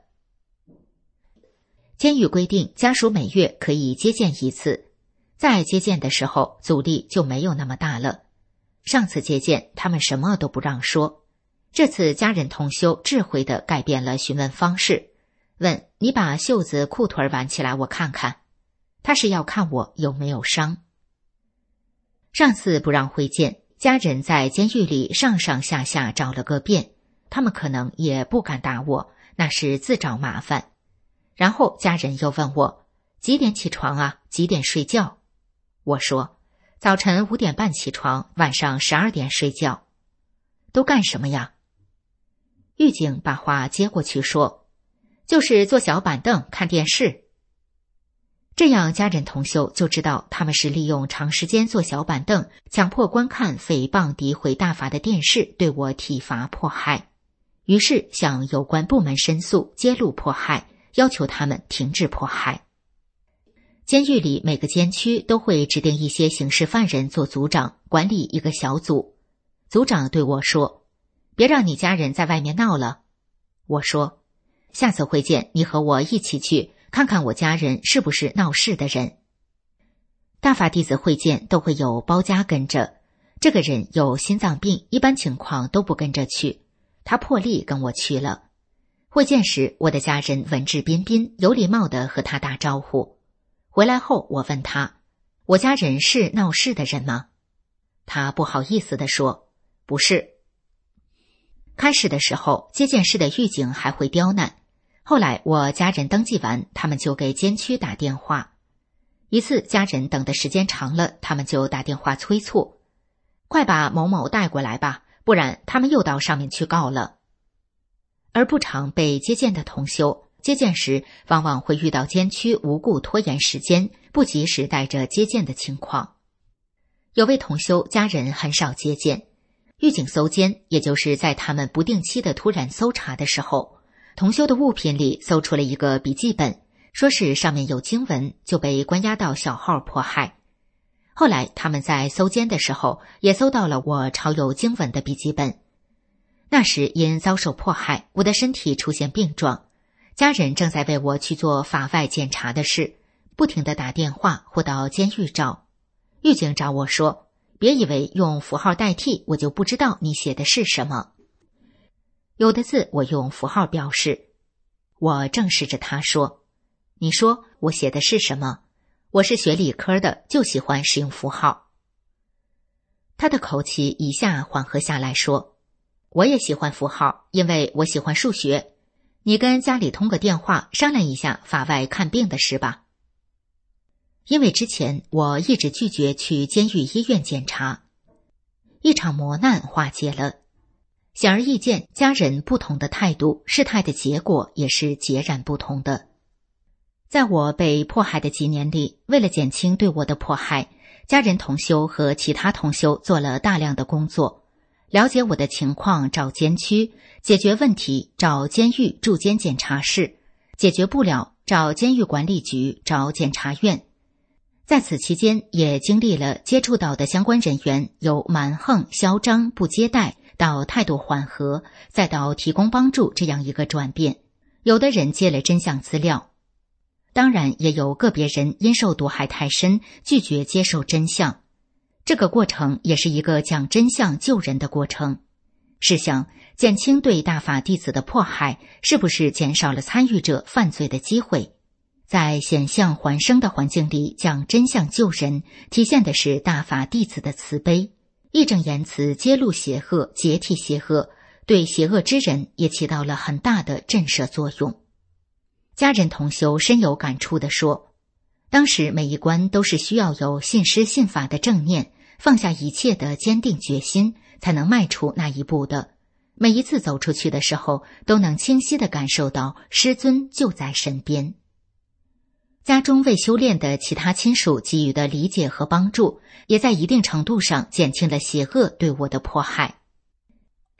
监狱规定家属每月可以接见1次，在接见的时候阻力就没有那么大了。上次接见他们什么都不让说，这次家人同修智慧地改变了询问方式，问你把袖子裤腿挽起来我看看，他是要看我有没有伤。上次不让会见，家人在监狱里上上下下找了个遍，他们可能也不敢打我，那是自找麻烦。然后家人又问我几点起床啊，几点睡觉？我说早晨5点半起床，晚上12点睡觉。都干什么呀？狱警把话接过去说，就是坐小板凳看电视。这样家人同修就知道他们是利用长时间坐小板凳，强迫观看诽谤诋毁大法的电视，对我体罚迫害。于是向有关部门申诉，揭露迫害，要求他们停止迫害。监狱里每个监区都会指定一些刑事犯人做组长，管理一个小组。组长对我说，别让你家人在外面闹了。我说，下次会见你和我一起去看看我家人是不是闹事的人。大法弟子会见都会有包家跟着，这个人有心脏病，一般情况都不跟着去，他破例跟我去了。会见时，我的家人文质彬彬，有礼貌地和他打招呼。回来后，我问他，我家人是闹事的人吗？他不好意思地说，不是。开始的时候，接见室的狱警还会刁难，后来我家人登记完，他们就给监区打电话。一次家人等的时间长了，他们就打电话催促，快把某某带过来吧，不然他们又到上面去告了。而不常被接见的同修，接见时往往会遇到监区无故拖延时间，不及时带着接见的情况。有位同修家人很少接见，狱警搜监，也就是在他们不定期的突然搜查的时候，同修的物品里搜出了一个笔记本，说是上面有经文，就被关押到小号迫害。后来他们在搜监的时候也搜到了我抄有经文的笔记本。那时因遭受迫害，我的身体出现病状，家人正在为我去做法外检查的事，不停地打电话或到监狱找。狱警找我说，别以为用符号代替我就不知道你写的是什么。有的字我用符号标示，我正视着他说，你说我写的是什么？我是学理科的，就喜欢使用符号。他的口气一下缓和下来说，我也喜欢符号，因为我喜欢数学。你跟家里通个电话商量一下法外看病的事吧。因为之前我一直拒绝去监狱医院检查，一场磨难化解了。显而易见，家人不同的态度，事态的结果也是截然不同的。在我被迫害的几年里，为了减轻对我的迫害，家人同修和其他同修做了大量的工作，了解我的情况找监区，解决问题找监狱驻监检察室，解决不了找监狱管理局找检察院。在此期间也经历了接触到的相关人员由蛮横嚣张不接待到态度缓和，再到提供帮助这样一个转变。有的人接了真相资料，当然也有个别人因受毒害太深，拒绝接受真相。这个过程也是一个讲真相救人的过程。试想，减轻对大法弟子的迫害，是不是减少了参与者犯罪的机会？在险象环生的环境里讲真相救人，体现的是大法弟子的慈悲，义正言辞揭露邪恶，解体邪恶，对邪恶之人也起到了很大的震慑作用。家人同修深有感触地说，当时每一关都是需要有信师信法的正念，放下一切的坚定决心，才能迈出那一步的。每一次走出去的时候，都能清晰地感受到师尊就在身边。家中未修炼的其他亲属给予的理解和帮助，也在一定程度上减轻了邪恶对我的迫害。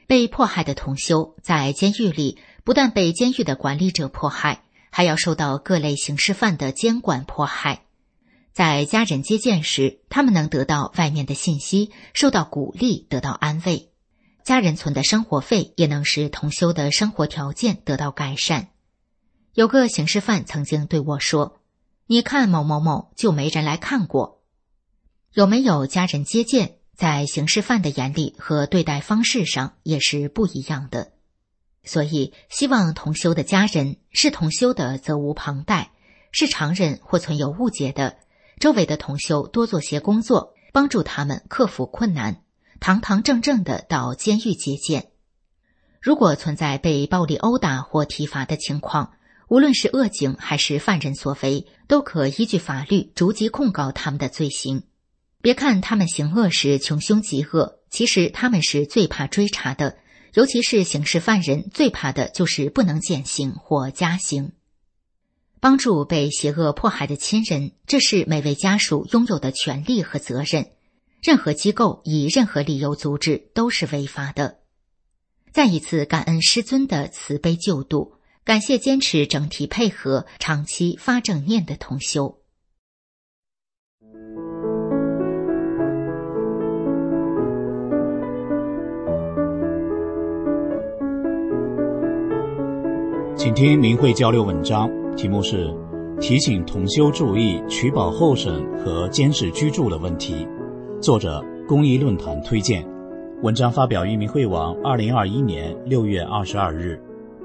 被迫害的同修在监狱里不但被监狱的管理者迫害，还要受到各类刑事犯的监管迫害。在家人接见时，他们能得到外面的信息，受到鼓励，得到安慰。家人存的生活费也能使同修的生活条件得到改善。有个刑事犯曾经对我说，你看某某某就没人来看过。有没有家人接见，在刑事犯的眼里和对待方式上也是不一样的。所以希望同修的家人，是同修的责无旁贷，是常人或存有误解的，周围的同修多做些工作，帮助他们克服困难，堂堂正正的到监狱接见。如果存在被暴力殴打或体罚的情况，无论是恶警还是犯人所为，都可依据法律逐级控告他们的罪行。别看他们行恶时穷凶极恶，其实他们是最怕追查的，尤其是刑事犯人，最怕的就是不能减刑或加刑。帮助被邪恶迫害的亲人，这是每位家属拥有的权利和责任。任何机构以任何理由阻止都是违法的。再一次感恩师尊的慈悲救度，感谢坚持整体配合、长期发正念的同修。 请听明慧交流文章，题目是提醒同修注意取保候审和监视居住的问题，作者公益论坛推荐。文章发表于明慧网2021年6月22日。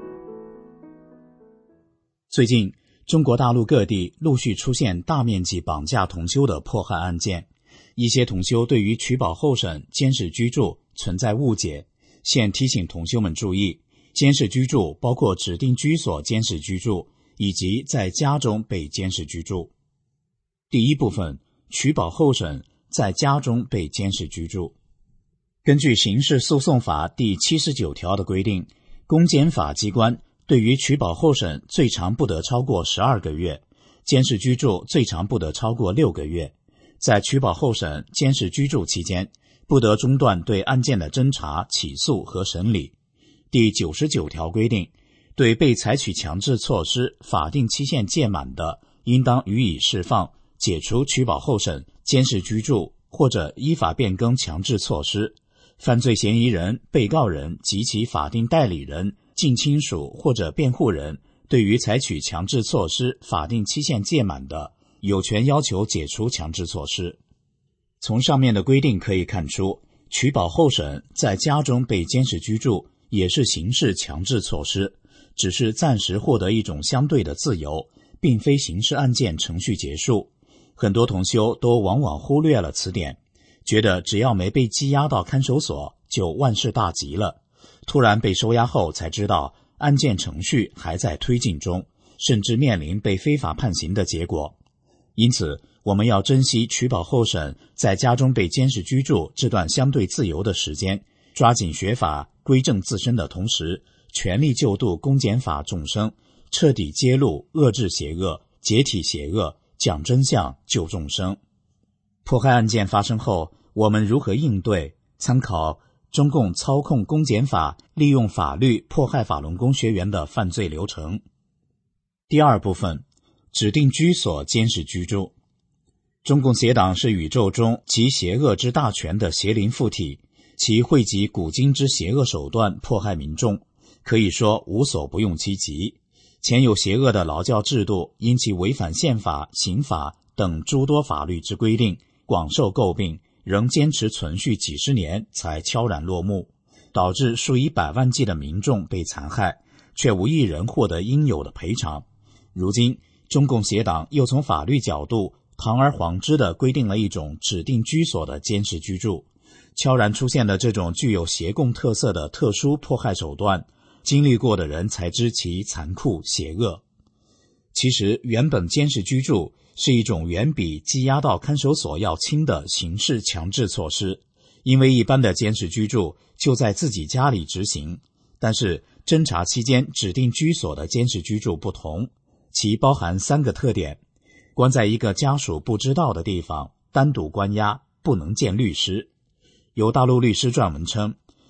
最近，中国大陆各地陆续出现大面积绑架同修的迫害案件，一些同修对于取保候审、监视居住存在误解，现提醒同修们注意，监视居住包括指定居所监视居住以及在家中被监视居住。第一部分，取保候审，在家中被监视居住。根据刑事诉讼法第79条的规定，公检法机关对于取保候审最长不得超过12个月，监视居住最长不得超过6个月。在取保候审、监视居住期间，不得中断对案件的侦查、起诉和审理。第99条规定，对被采取强制措施、法定期限届满的，应当予以释放、解除取保候审、监视居住或者依法变更强制措施。犯罪嫌疑人、被告人及其法定代理人、近亲属或者辩护人，对于采取强制措施、法定期限届满的，有权要求解除强制措施。从上面的规定可以看出，取保候审在家中被监视居住也是刑事强制措施，只是暂时获得一种相对的自由，并非刑事案件程序结束。很多同修都往往忽略了此点，觉得只要没被羁押到看守所就万事大吉了，突然被收押后才知道案件程序还在推进中，甚至面临被非法判刑的结果。因此，我们要珍惜取保候审在家中被监视居住这段相对自由的时间，抓紧学法，归正自身的同时，全力救度公检法众生，彻底揭露遏制邪恶，解体邪恶，讲真相，救众生。迫害案件发生后，我们如何应对？参考中共操控公检法利用法律迫害法轮功学员的犯罪流程。第二部分，指定居所监视居住。中共邪党是宇宙中集邪恶之大权的邪灵附体，其汇集古今之邪恶手段迫害民众，可以说无所不用其极。前有邪恶的劳教制度，因其违反宪法、刑法等诸多法律之规定，广受诟病，仍坚持存续几十年才悄然落幕，导致数以百万计的民众被残害，却无一人获得应有的赔偿。如今，中共邪党又从法律角度堂而皇之地规定了一种指定居所的监视居住。悄然出现的这种具有邪共特色的特殊迫害手段，经历过的人才知其残酷邪恶。其实原本监视居住是一种远比羁押到看守所要轻的刑事强制措施，因为一般的监视居住就在自己家里执行，但是侦查期间指定居所的监视居住不同，其包含3个特点：关在一个家属不知道的地方，单独关押，不能见律师。有大陆律师撰文称，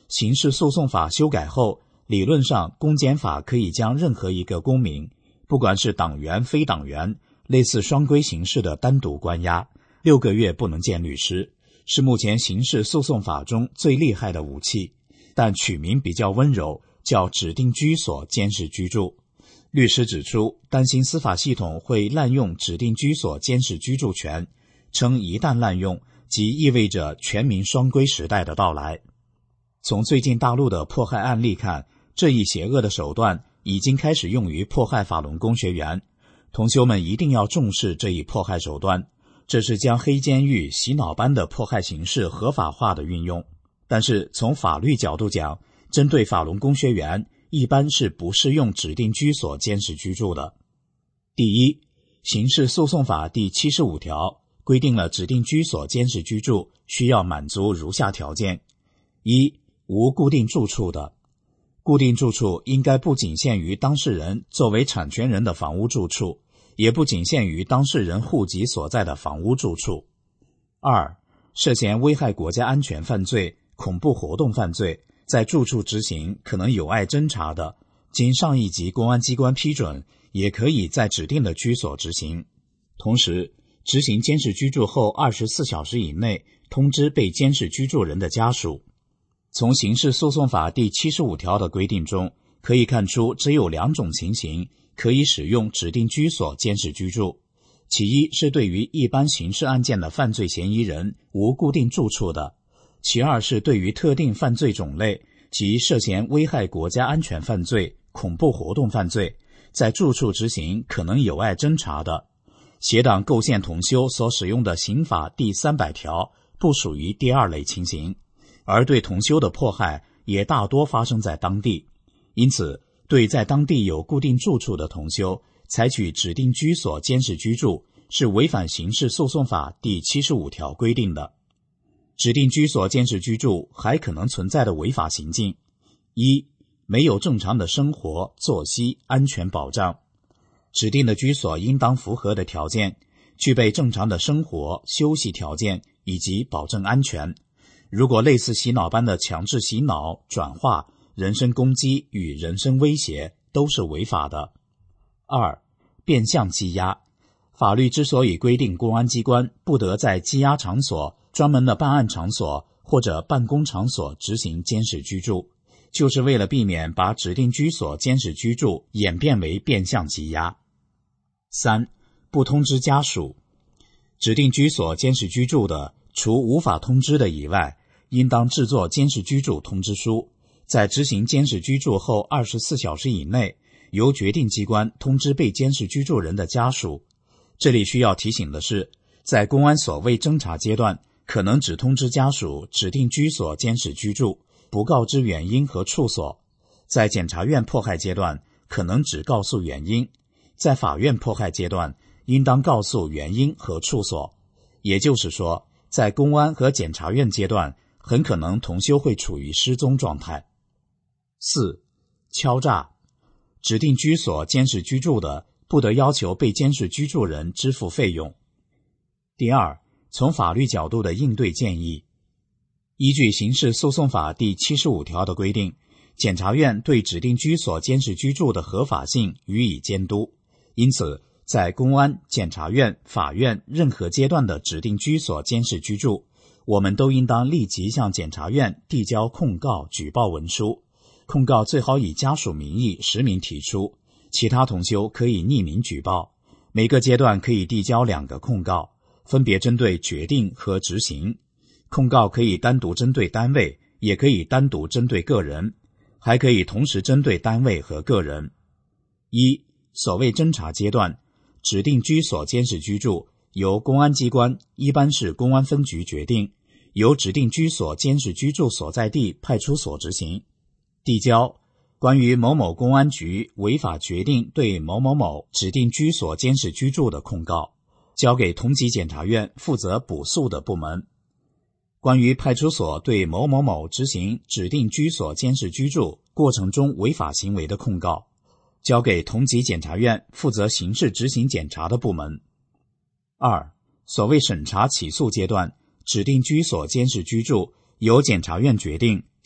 刑事诉讼法修改后，理论上公检法可以将任何一个公民，不管是党员非党员，类似双规形式的单独关押，6个月不能见律师，是目前刑事诉讼法中最厉害的武器，但取名比较温柔，叫指定居所监视居住。律师指出，担心司法系统会滥用指定居所监视居住权，称一旦滥用，即意味着全民双规时代的到来。从最近大陆的迫害案例看，这一邪恶的手段已经开始用于迫害法轮功学员，同修们一定要重视这一迫害手段，这是将黑监狱洗脑般的迫害形式合法化的运用。但是从法律角度讲，针对法轮功学员一般是不适用指定居所监视居住的。第一，刑事诉讼法第75条规定了指定居所监视居住需要满足如下条件：一、无固定住处的，固定住处应该不仅限于当事人作为产权人的房屋住处，也不仅限于当事人户籍所在的房屋住处。二、涉嫌危害国家安全犯罪、恐怖活动犯罪，在住处执行可能有碍侦查的，经上一级公安机关批准，也可以在指定的居所执行。同时，执行监视居住后24小时以内通知被监视居住人的家属。从刑事诉讼法第75条的规定中可以看出，只有2种情形可以使用指定居所监视居住。其一是对于一般刑事案件的犯罪嫌疑人无固定住处的，其二是对于特定犯罪种类及涉嫌危害国家安全犯罪、恐怖活动犯罪，在住处执行可能有碍侦查的。邪党构陷同修所使用的刑法第300条不属于第二类情形，而对同修的迫害也大多发生在当地。因此，对在当地有固定住处的同修采取指定居所监视居住是违反刑事诉讼法第75条规定的。指定居所监视居住还可能存在的违法行径：一、没有正常的生活、作息、安全保障。指定的居所应当符合的条件，具备正常的生活、休息条件以及保证安全。如果类似洗脑般的强制洗脑、转化、人身攻击与人身威胁，都是违法的。二、变相羁押。法律之所以规定公安机关不得在羁押场所、专门的办案场所或者办公场所执行监视居住，就是为了避免把指定居所监视居住演变为变相羁押。三、不通知家属。指定居所监视居住的，除无法通知的以外，应当制作监视居住通知书，在执行监视居住后24小时以内，由决定机关通知被监视居住人的家属。这里需要提醒的是，在公安所谓侦查阶段，可能只通知家属指定居所监视居住，不告知原因和处所；在检察院迫害阶段，可能只告诉原因；在法院迫害阶段，应当告诉原因和处所。也就是说，在公安和检察院阶段，很可能同修会处于失踪状态。四、敲诈。指定居所监视居住的，不得要求被监视居住人支付费用。第二，从法律角度的应对建议。依据刑事诉讼法第75条的规定，检察院对指定居所监视居住的合法性予以监督。因此，在公安、检察院、法院任何阶段的指定居所监视居住，我们都应当立即向检察院递交控告举报文书。控告最好以家属名义实名提出，其他同修可以匿名举报。每个阶段可以递交2个控告，分别针对决定和执行。控告可以单独针对单位，也可以单独针对个人，还可以同时针对单位和个人。一、所谓侦查阶段，指定居所监视居住由公安机关，一般是公安分局决定，由指定居所监视居住所在地派出所执行。递交关于某某公安局违法决定对某某某指定居所监视居住的控告，交给同级检察院负责补诉的部门。关于派出所对某某某执行指定居所监视居住过程中违法行为的控告，交给同级检察院负责刑事执行检查的部门。二、所谓审查起诉阶段，指定居所监视居住由检察院决定，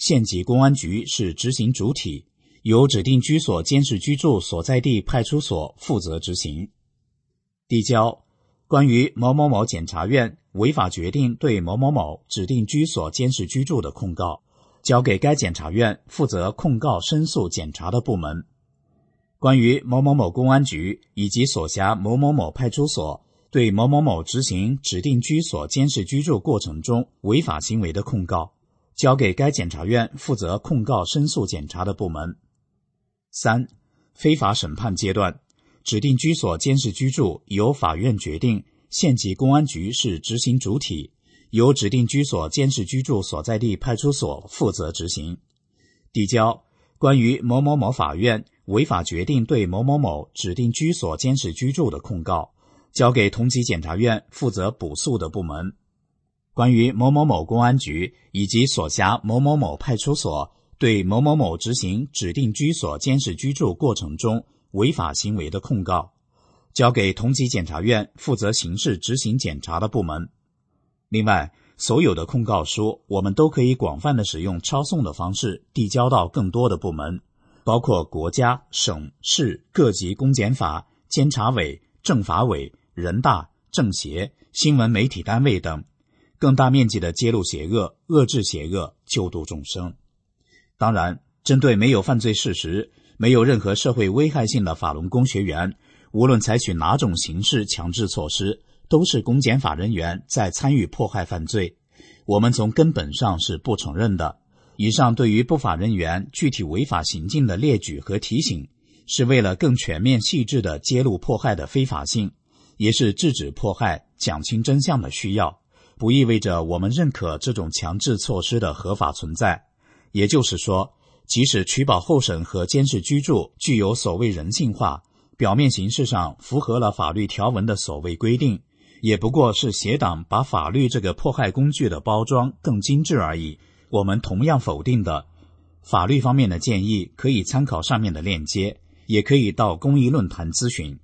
县级公安局是执行主体，由指定居所监视居住所在地派出所负责执行。递交关于某某某检察院违法决定对某某某指定居所监视居住的控告，交给该检察院负责控告申诉检察的部门。关于某某某公安局以及所辖某某某派出所对某某某执行指定居所监视居住过程中违法行为的控告，交给该检察院负责控告申诉检察的部门。3. 非法审判阶段，指定居所监视居住由法院决定，县级公安局是执行主体，由指定居所监视居住所在地派出所负责执行。递交关于某某某法院违法决定对某某某指定居所监视居住的控告，交给同级检察院负责补诉的部门。关于某某某公安局以及所辖某某某派出所对某某某执行指定居所监视居住过程中违法行为的控告，交给同级检察院负责刑事执行检察的部门。另外，所有的控告书我们都可以广泛地使用抄送的方式递交到更多的部门，包括国家、省、市各级公检法、监察委、政法委、人大、政协、新闻媒体单位等，更大面积地揭露邪恶、遏制邪恶、救度众生。当然，针对没有犯罪事实、没有任何社会危害性的法轮功学员，无论采取哪种形式强制措施，都是公检法人员在参与迫害犯罪，我们从根本上是不承认的。以上对于不法人员具体违法行径的列举和提醒，是为了更全面细致地揭露迫害的非法性，也是制止迫害、讲清真相的需要，不意味着我们认可这种强制措施的合法存在。也就是说，即使取保候审和监视居住具有所谓人性化，表面形式上符合了法律条文的所谓规定，也不过是邪党把法律这个迫害工具的包装更精致而已。我们同样否定的法律方面的建议可以参考上面的链接，也可以到公益论坛咨询。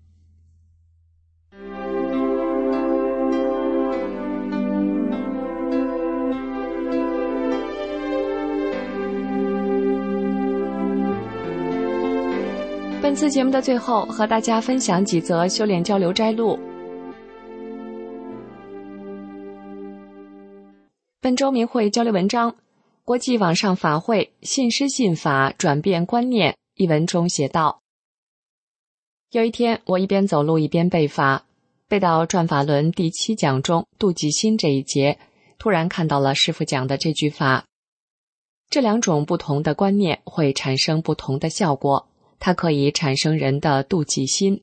本次节目的最后，和大家分享几则修炼交流摘录。本周明慧交流文章：国际网上法会信师信法转变观念一文中写道，有一天我一边走路一边背法，背到转法轮第7讲中妒忌心这一节，突然看到了师父讲的这句法，这两种不同的观念会产生不同的效果，它可以产生人的妒忌心。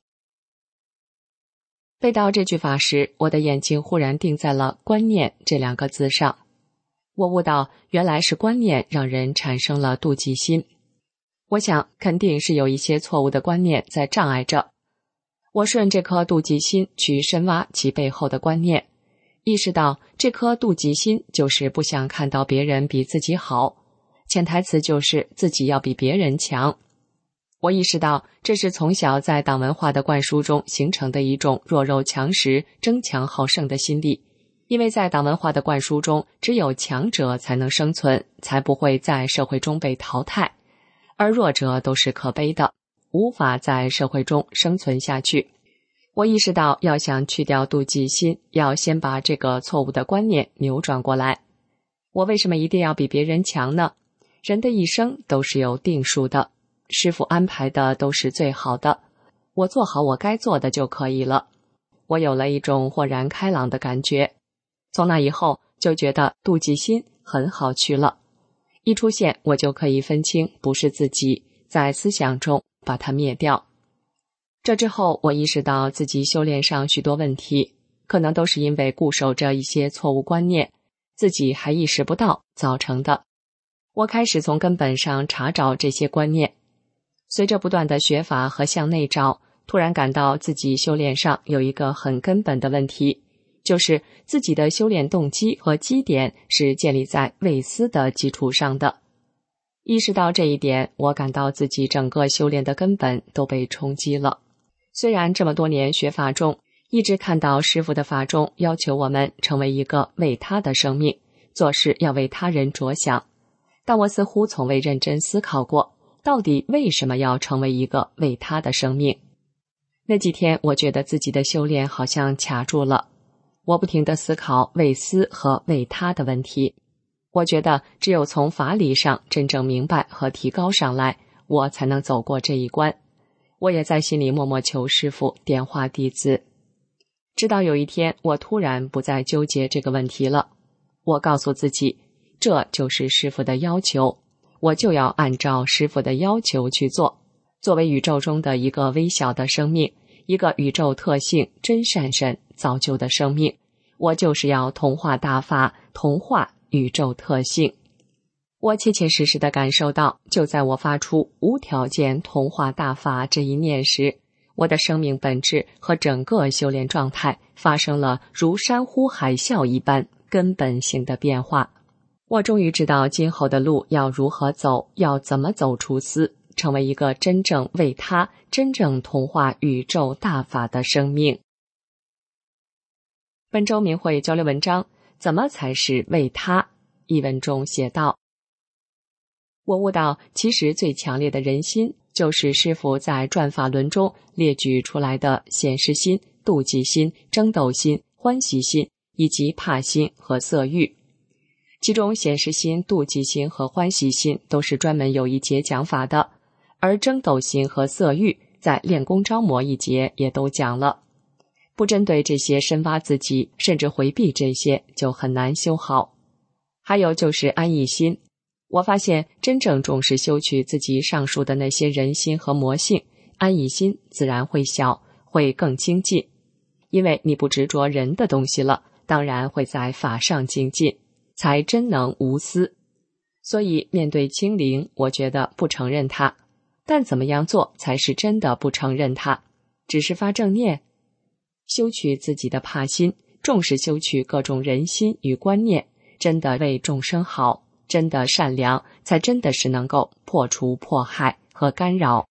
背到这句法时，我的眼睛忽然定在了观念这2个字上，我悟到原来是观念让人产生了妒忌心。我想肯定是有一些错误的观念在障碍着。我顺这颗妒忌心去深挖其背后的观念，意识到这颗妒忌心就是不想看到别人比自己好，潜台词就是自己要比别人强。我意识到这是从小在党文化的灌输中形成的一种弱肉强食、争强好胜的心理，因为在党文化的灌输中，只有强者才能生存，才不会在社会中被淘汰，而弱者都是可悲的，无法在社会中生存下去。我意识到要想去掉妒忌心，要先把这个错误的观念扭转过来。我为什么一定要比别人强呢？人的一生都是有定数的，师父安排的都是最好的，我做好我该做的就可以了。我有了一种豁然开朗的感觉，从那以后就觉得妒忌心很好去了，一出现我就可以分清不是自己，在思想中把它灭掉。这之后我意识到自己修炼上许多问题，可能都是因为固守着一些错误观念，自己还意识不到造成的。我开始从根本上查找这些观念，随着不断的学法和向内找，突然感到自己修炼上有一个很根本的问题，就是自己的修炼动机和基点是建立在未思的基础上的。意识到这一点，我感到自己整个修炼的根本都被冲击了。虽然这么多年学法中，一直看到师父的法中要求我们成为一个为他的生命，做事要为他人着想， 但我似乎从未认真思考过，到底为什么要成为一个为他的生命。那几天我觉得自己的修炼好像卡住了，我不停地思考为私和为他的问题。我觉得只有从法理上真正明白和提高上来，我才能走过这一关。我也在心里默默求师父点化弟子。直到有一天，我突然不再纠结这个问题了。我告诉自己，这就是师父的要求，我就要按照师父的要求去做。作为宇宙中的一个微小的生命，一个宇宙特性真善神造就的生命，我就是要同化大法，同化宇宙特性。我切切实实地感受到，就在我发出无条件同化大法这一念时，我的生命本质和整个修炼状态发生了如山呼海啸一般根本性的变化。我终于知道今后的路要如何走，要怎么走出私，成为一个真正为他、真正同化宇宙大法的生命。本周明慧交流文章：怎么才是为他？一文中写道：我悟到，其实最强烈的人心，就是师父在转法轮中列举出来的显示心、妒忌心、争斗心、欢喜心以及怕心和色欲。其中显示心、妒忌心和欢喜心都是专门有一节讲法的，而争斗心和色欲在练功招魔一节也都讲了。不针对这些深挖自己，甚至回避这些，就很难修好。还有就是安逸心，我发现真正重视修取自己上述的那些人心和魔性，安逸心自然会小，会更精进。因为你不执着人的东西了，当然会在法上精进，才真能无私。所以面对清零，我觉得不承认它，但怎么样做才是真的不承认它？只是发正念，修取自己的怕心，重视修取各种人心与观念，真的为众生好，真的善良，才真的是能够破除迫害和干扰。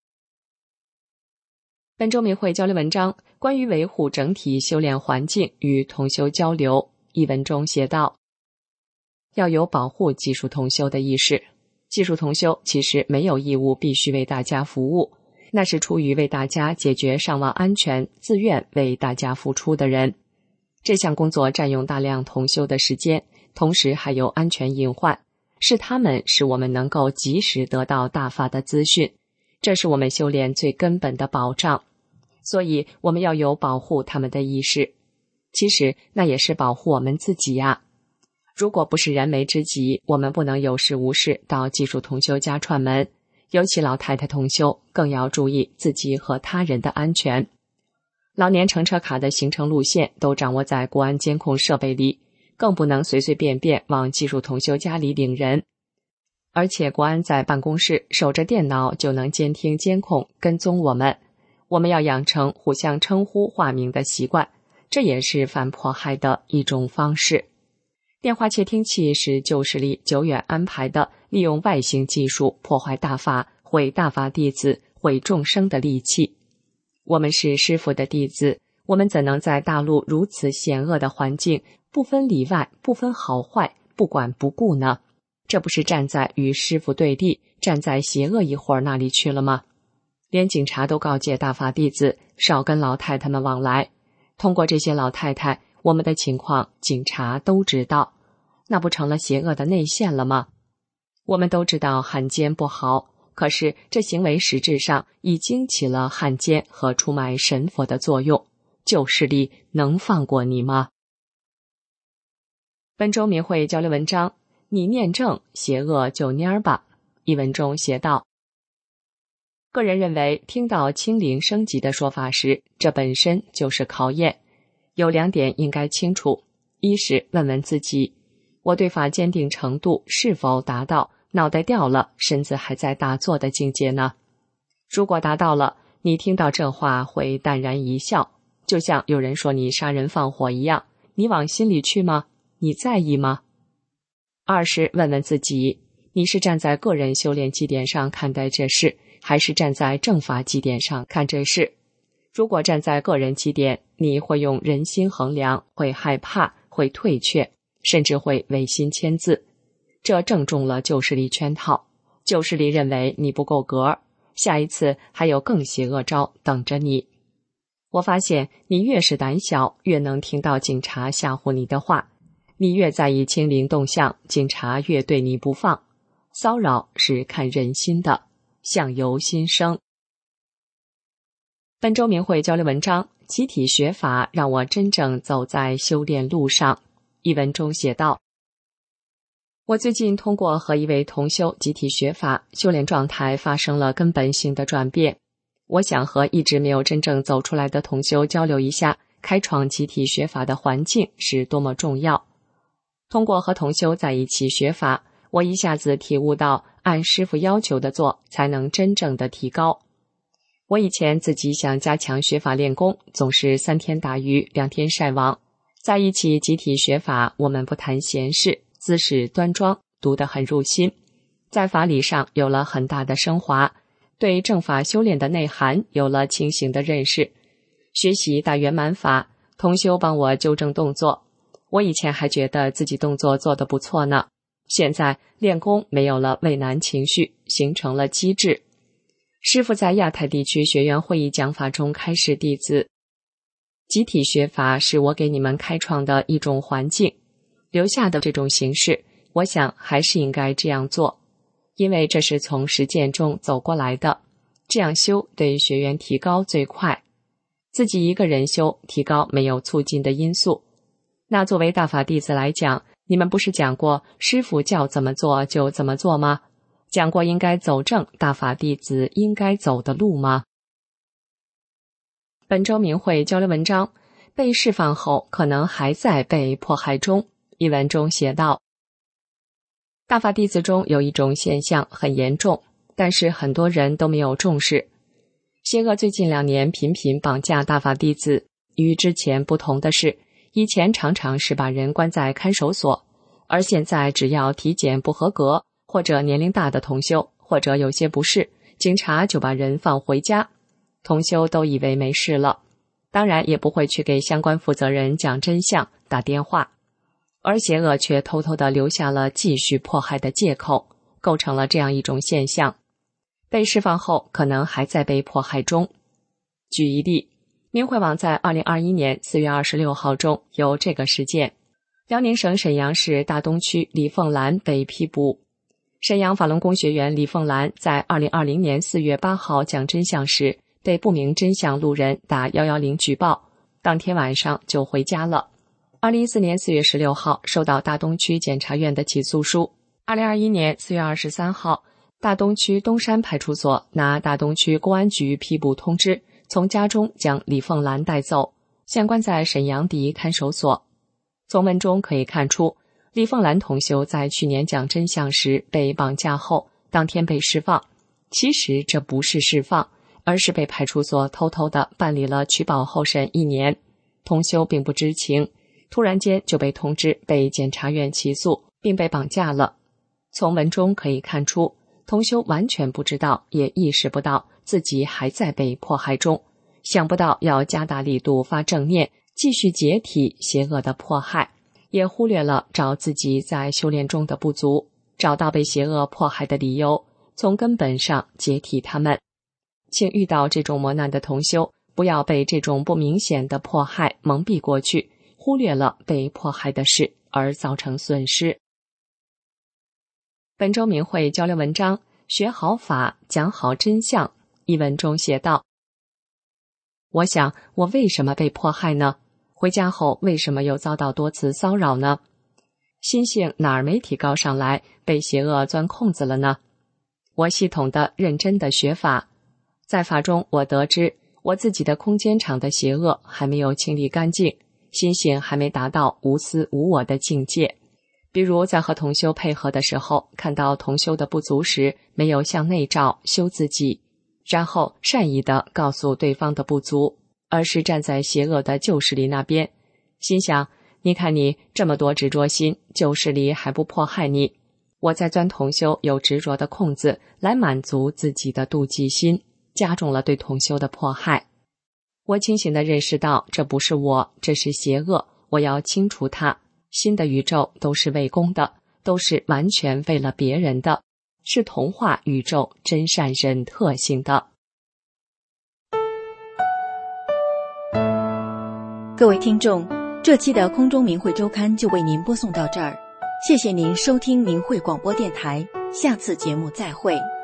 本周明慧交流文章：关于维护整体修炼环境与同修交流。一文中写道：要有保护技术同修的意识。技术同修其实没有义务必须为大家服务，那是出于为大家解决伤亡安全，自愿为大家付出的人。这项工作占用大量同修的时间，同时还有安全隐患，是他们使我们能够及时得到大法的资讯，这是我们修炼最根本的保障。所以我们要有保护他们的意识，其实那也是保护我们自己呀。如果不是燃眉之急，我们不能有事无事到技术同修家串门，尤其老太太同修更要注意自己和他人的安全。老年乘车卡的行程路线都掌握在国安监控设备里，更不能随随便便往技术同修家里领人。而且国安在办公室守着电脑就能监听监控跟踪我们，我们要养成互相称呼化名的习惯，这也是反迫害的一种方式。电话窃听器是旧势力久远安排的，利用外星技术破坏大法、毁大法弟子、毁众生的利器。我们是师父的弟子，我们怎能在大陆如此险恶的环境，不分里外，不分好坏，不管不顾呢？这不是站在与师父对立，站在邪恶一伙那里去了吗？连警察都告诫大法弟子少跟老太太们往来。通过这些老太太，我们的情况警察都知道，那不成了邪恶的内线了吗？我们都知道汉奸不好，可是这行为实质上已经起了汉奸和出卖神佛的作用，旧势力能放过你吗？本周明慧交流文章：你念正，邪恶就蔫儿吧。一文中写道：个人认为，听到清零升级的说法时，这本身就是考验。有2点应该清楚：一是问问自己，我对法坚定程度是否达到脑袋掉了，身子还在打坐的境界呢？如果达到了，你听到这话会淡然一笑，就像有人说你杀人放火一样，你往心里去吗？你在意吗？二是问问自己，你是站在个人修炼基点上看待这事，还是站在正法基点上看这事？如果站在个人基点，你会用人心衡量，会害怕，会退却，甚至会违心签字。 这正中了旧势力圈套。旧势力认为你不够格，下一次还有更邪恶招等着你。我发现你越是胆小，越能听到警察吓唬你的话，你越在意清零动向，警察越对你不放。骚扰是看人心的，相由心生。本周明慧交流文章：集体学法让我真正走在修炼路上。一文中写道：我最近通过和一位同修集体学法，修炼状态发生了根本性的转变。我想和一直没有真正走出来的同修交流一下，开创集体学法的环境是多么重要。通过和同修在一起学法，我一下子体悟到按师父要求的做才能真正的提高。我以前自己想加强学法练功，总是3天打鱼2天晒网。在一起集体学法，我们不谈闲事，姿势端庄，读得很入心，在法理上有了很大的升华，对正法修炼的内涵有了清醒的认识。学习大圆满法，同修帮我纠正动作，我以前还觉得自己动作做得不错呢，现在练功没有了畏难情绪，形成了机智。师父在亚太地区学员会议讲法中开示弟子，集体学法是我给你们开创的一种环境，留下的这种形式，我想还是应该这样做，因为这是从实践中走过来的，这样修对学员提高最快。自己一个人修，提高没有促进的因素。那作为大法弟子来讲，你们不是讲过师父叫怎么做就怎么做吗？讲过应该走正大法弟子应该走的路吗？本周明慧交流文章：被释放后可能还在被迫害中。一文中写道：大法弟子中有一种现象很严重，但是很多人都没有重视。邪恶最近2年频频绑架大法弟子，与之前不同的是，以前常常是把人关在看守所，而现在只要体检不合格，或者年龄大的同修，或者有些不适，警察就把人放回家，同修都以为没事了，当然也不会去给相关负责人讲真相，打电话，而邪恶却偷偷地留下了继续迫害的借口，构成了这样一种现象。被释放后可能还在被迫害中。举一例，明慧网在2021年4月26号中有这个事件：辽宁省沈阳市大东区李凤兰被批捕。沈阳法轮功学员李凤兰在2020年4月8号讲真相时，被不明真相路人打110举报，当天晚上就回家了。2014年4月16号收到大东区检察院的起诉书。2021年4月23号，大东区东山派出所拿大东区公安局批捕通知，从家中将李凤兰带走，现关在沈阳第一看守所。从文中可以看出，李凤兰同修在去年讲真相时被绑架后，当天被释放。其实这不是释放，而是被派出所偷偷地办理了取保候审1年。同修并不知情，突然间就被通知被检察院起诉，并被绑架了。从文中可以看出，同修完全不知道，也意识不到自己还在被迫害中，想不到要加大力度发正念，继续解体邪恶的迫害，也忽略了找自己在修炼中的不足，找到被邪恶迫害的理由，从根本上解体他们。请遇到这种磨难的同修，不要被这种不明显的迫害蒙蔽过去，忽略了被迫害的事而造成损失。本周明慧交流文章：学好法，讲好真相。一文中写道：我想，我为什么被迫害呢？回家后为什么又遭到多次骚扰呢？心性哪儿没提高上来，被邪恶钻空子了呢？我系统的、认真的学法，在法中我得知，我自己的空间场的邪恶还没有清理干净，心性还没达到无私无我的境界。比如在和同修配合的时候，看到同修的不足时，没有向内照修自己，然后善意地告诉对方的不足，而是站在邪恶的旧势力那边，心想，你看你这么多执着心，旧势力还不迫害你，我在钻同修有执着的空子，来满足自己的妒忌心，加重了对同修的迫害。我清醒地认识到，这不是我，这是邪恶，我要清除它。新的宇宙都是为公的， 都是完全为了别人的，是童话宇宙真善人特性的。 各位听众，这期的空中明慧周刊就为您播送到这儿，谢谢您收听明慧广播电台，下次节目再会。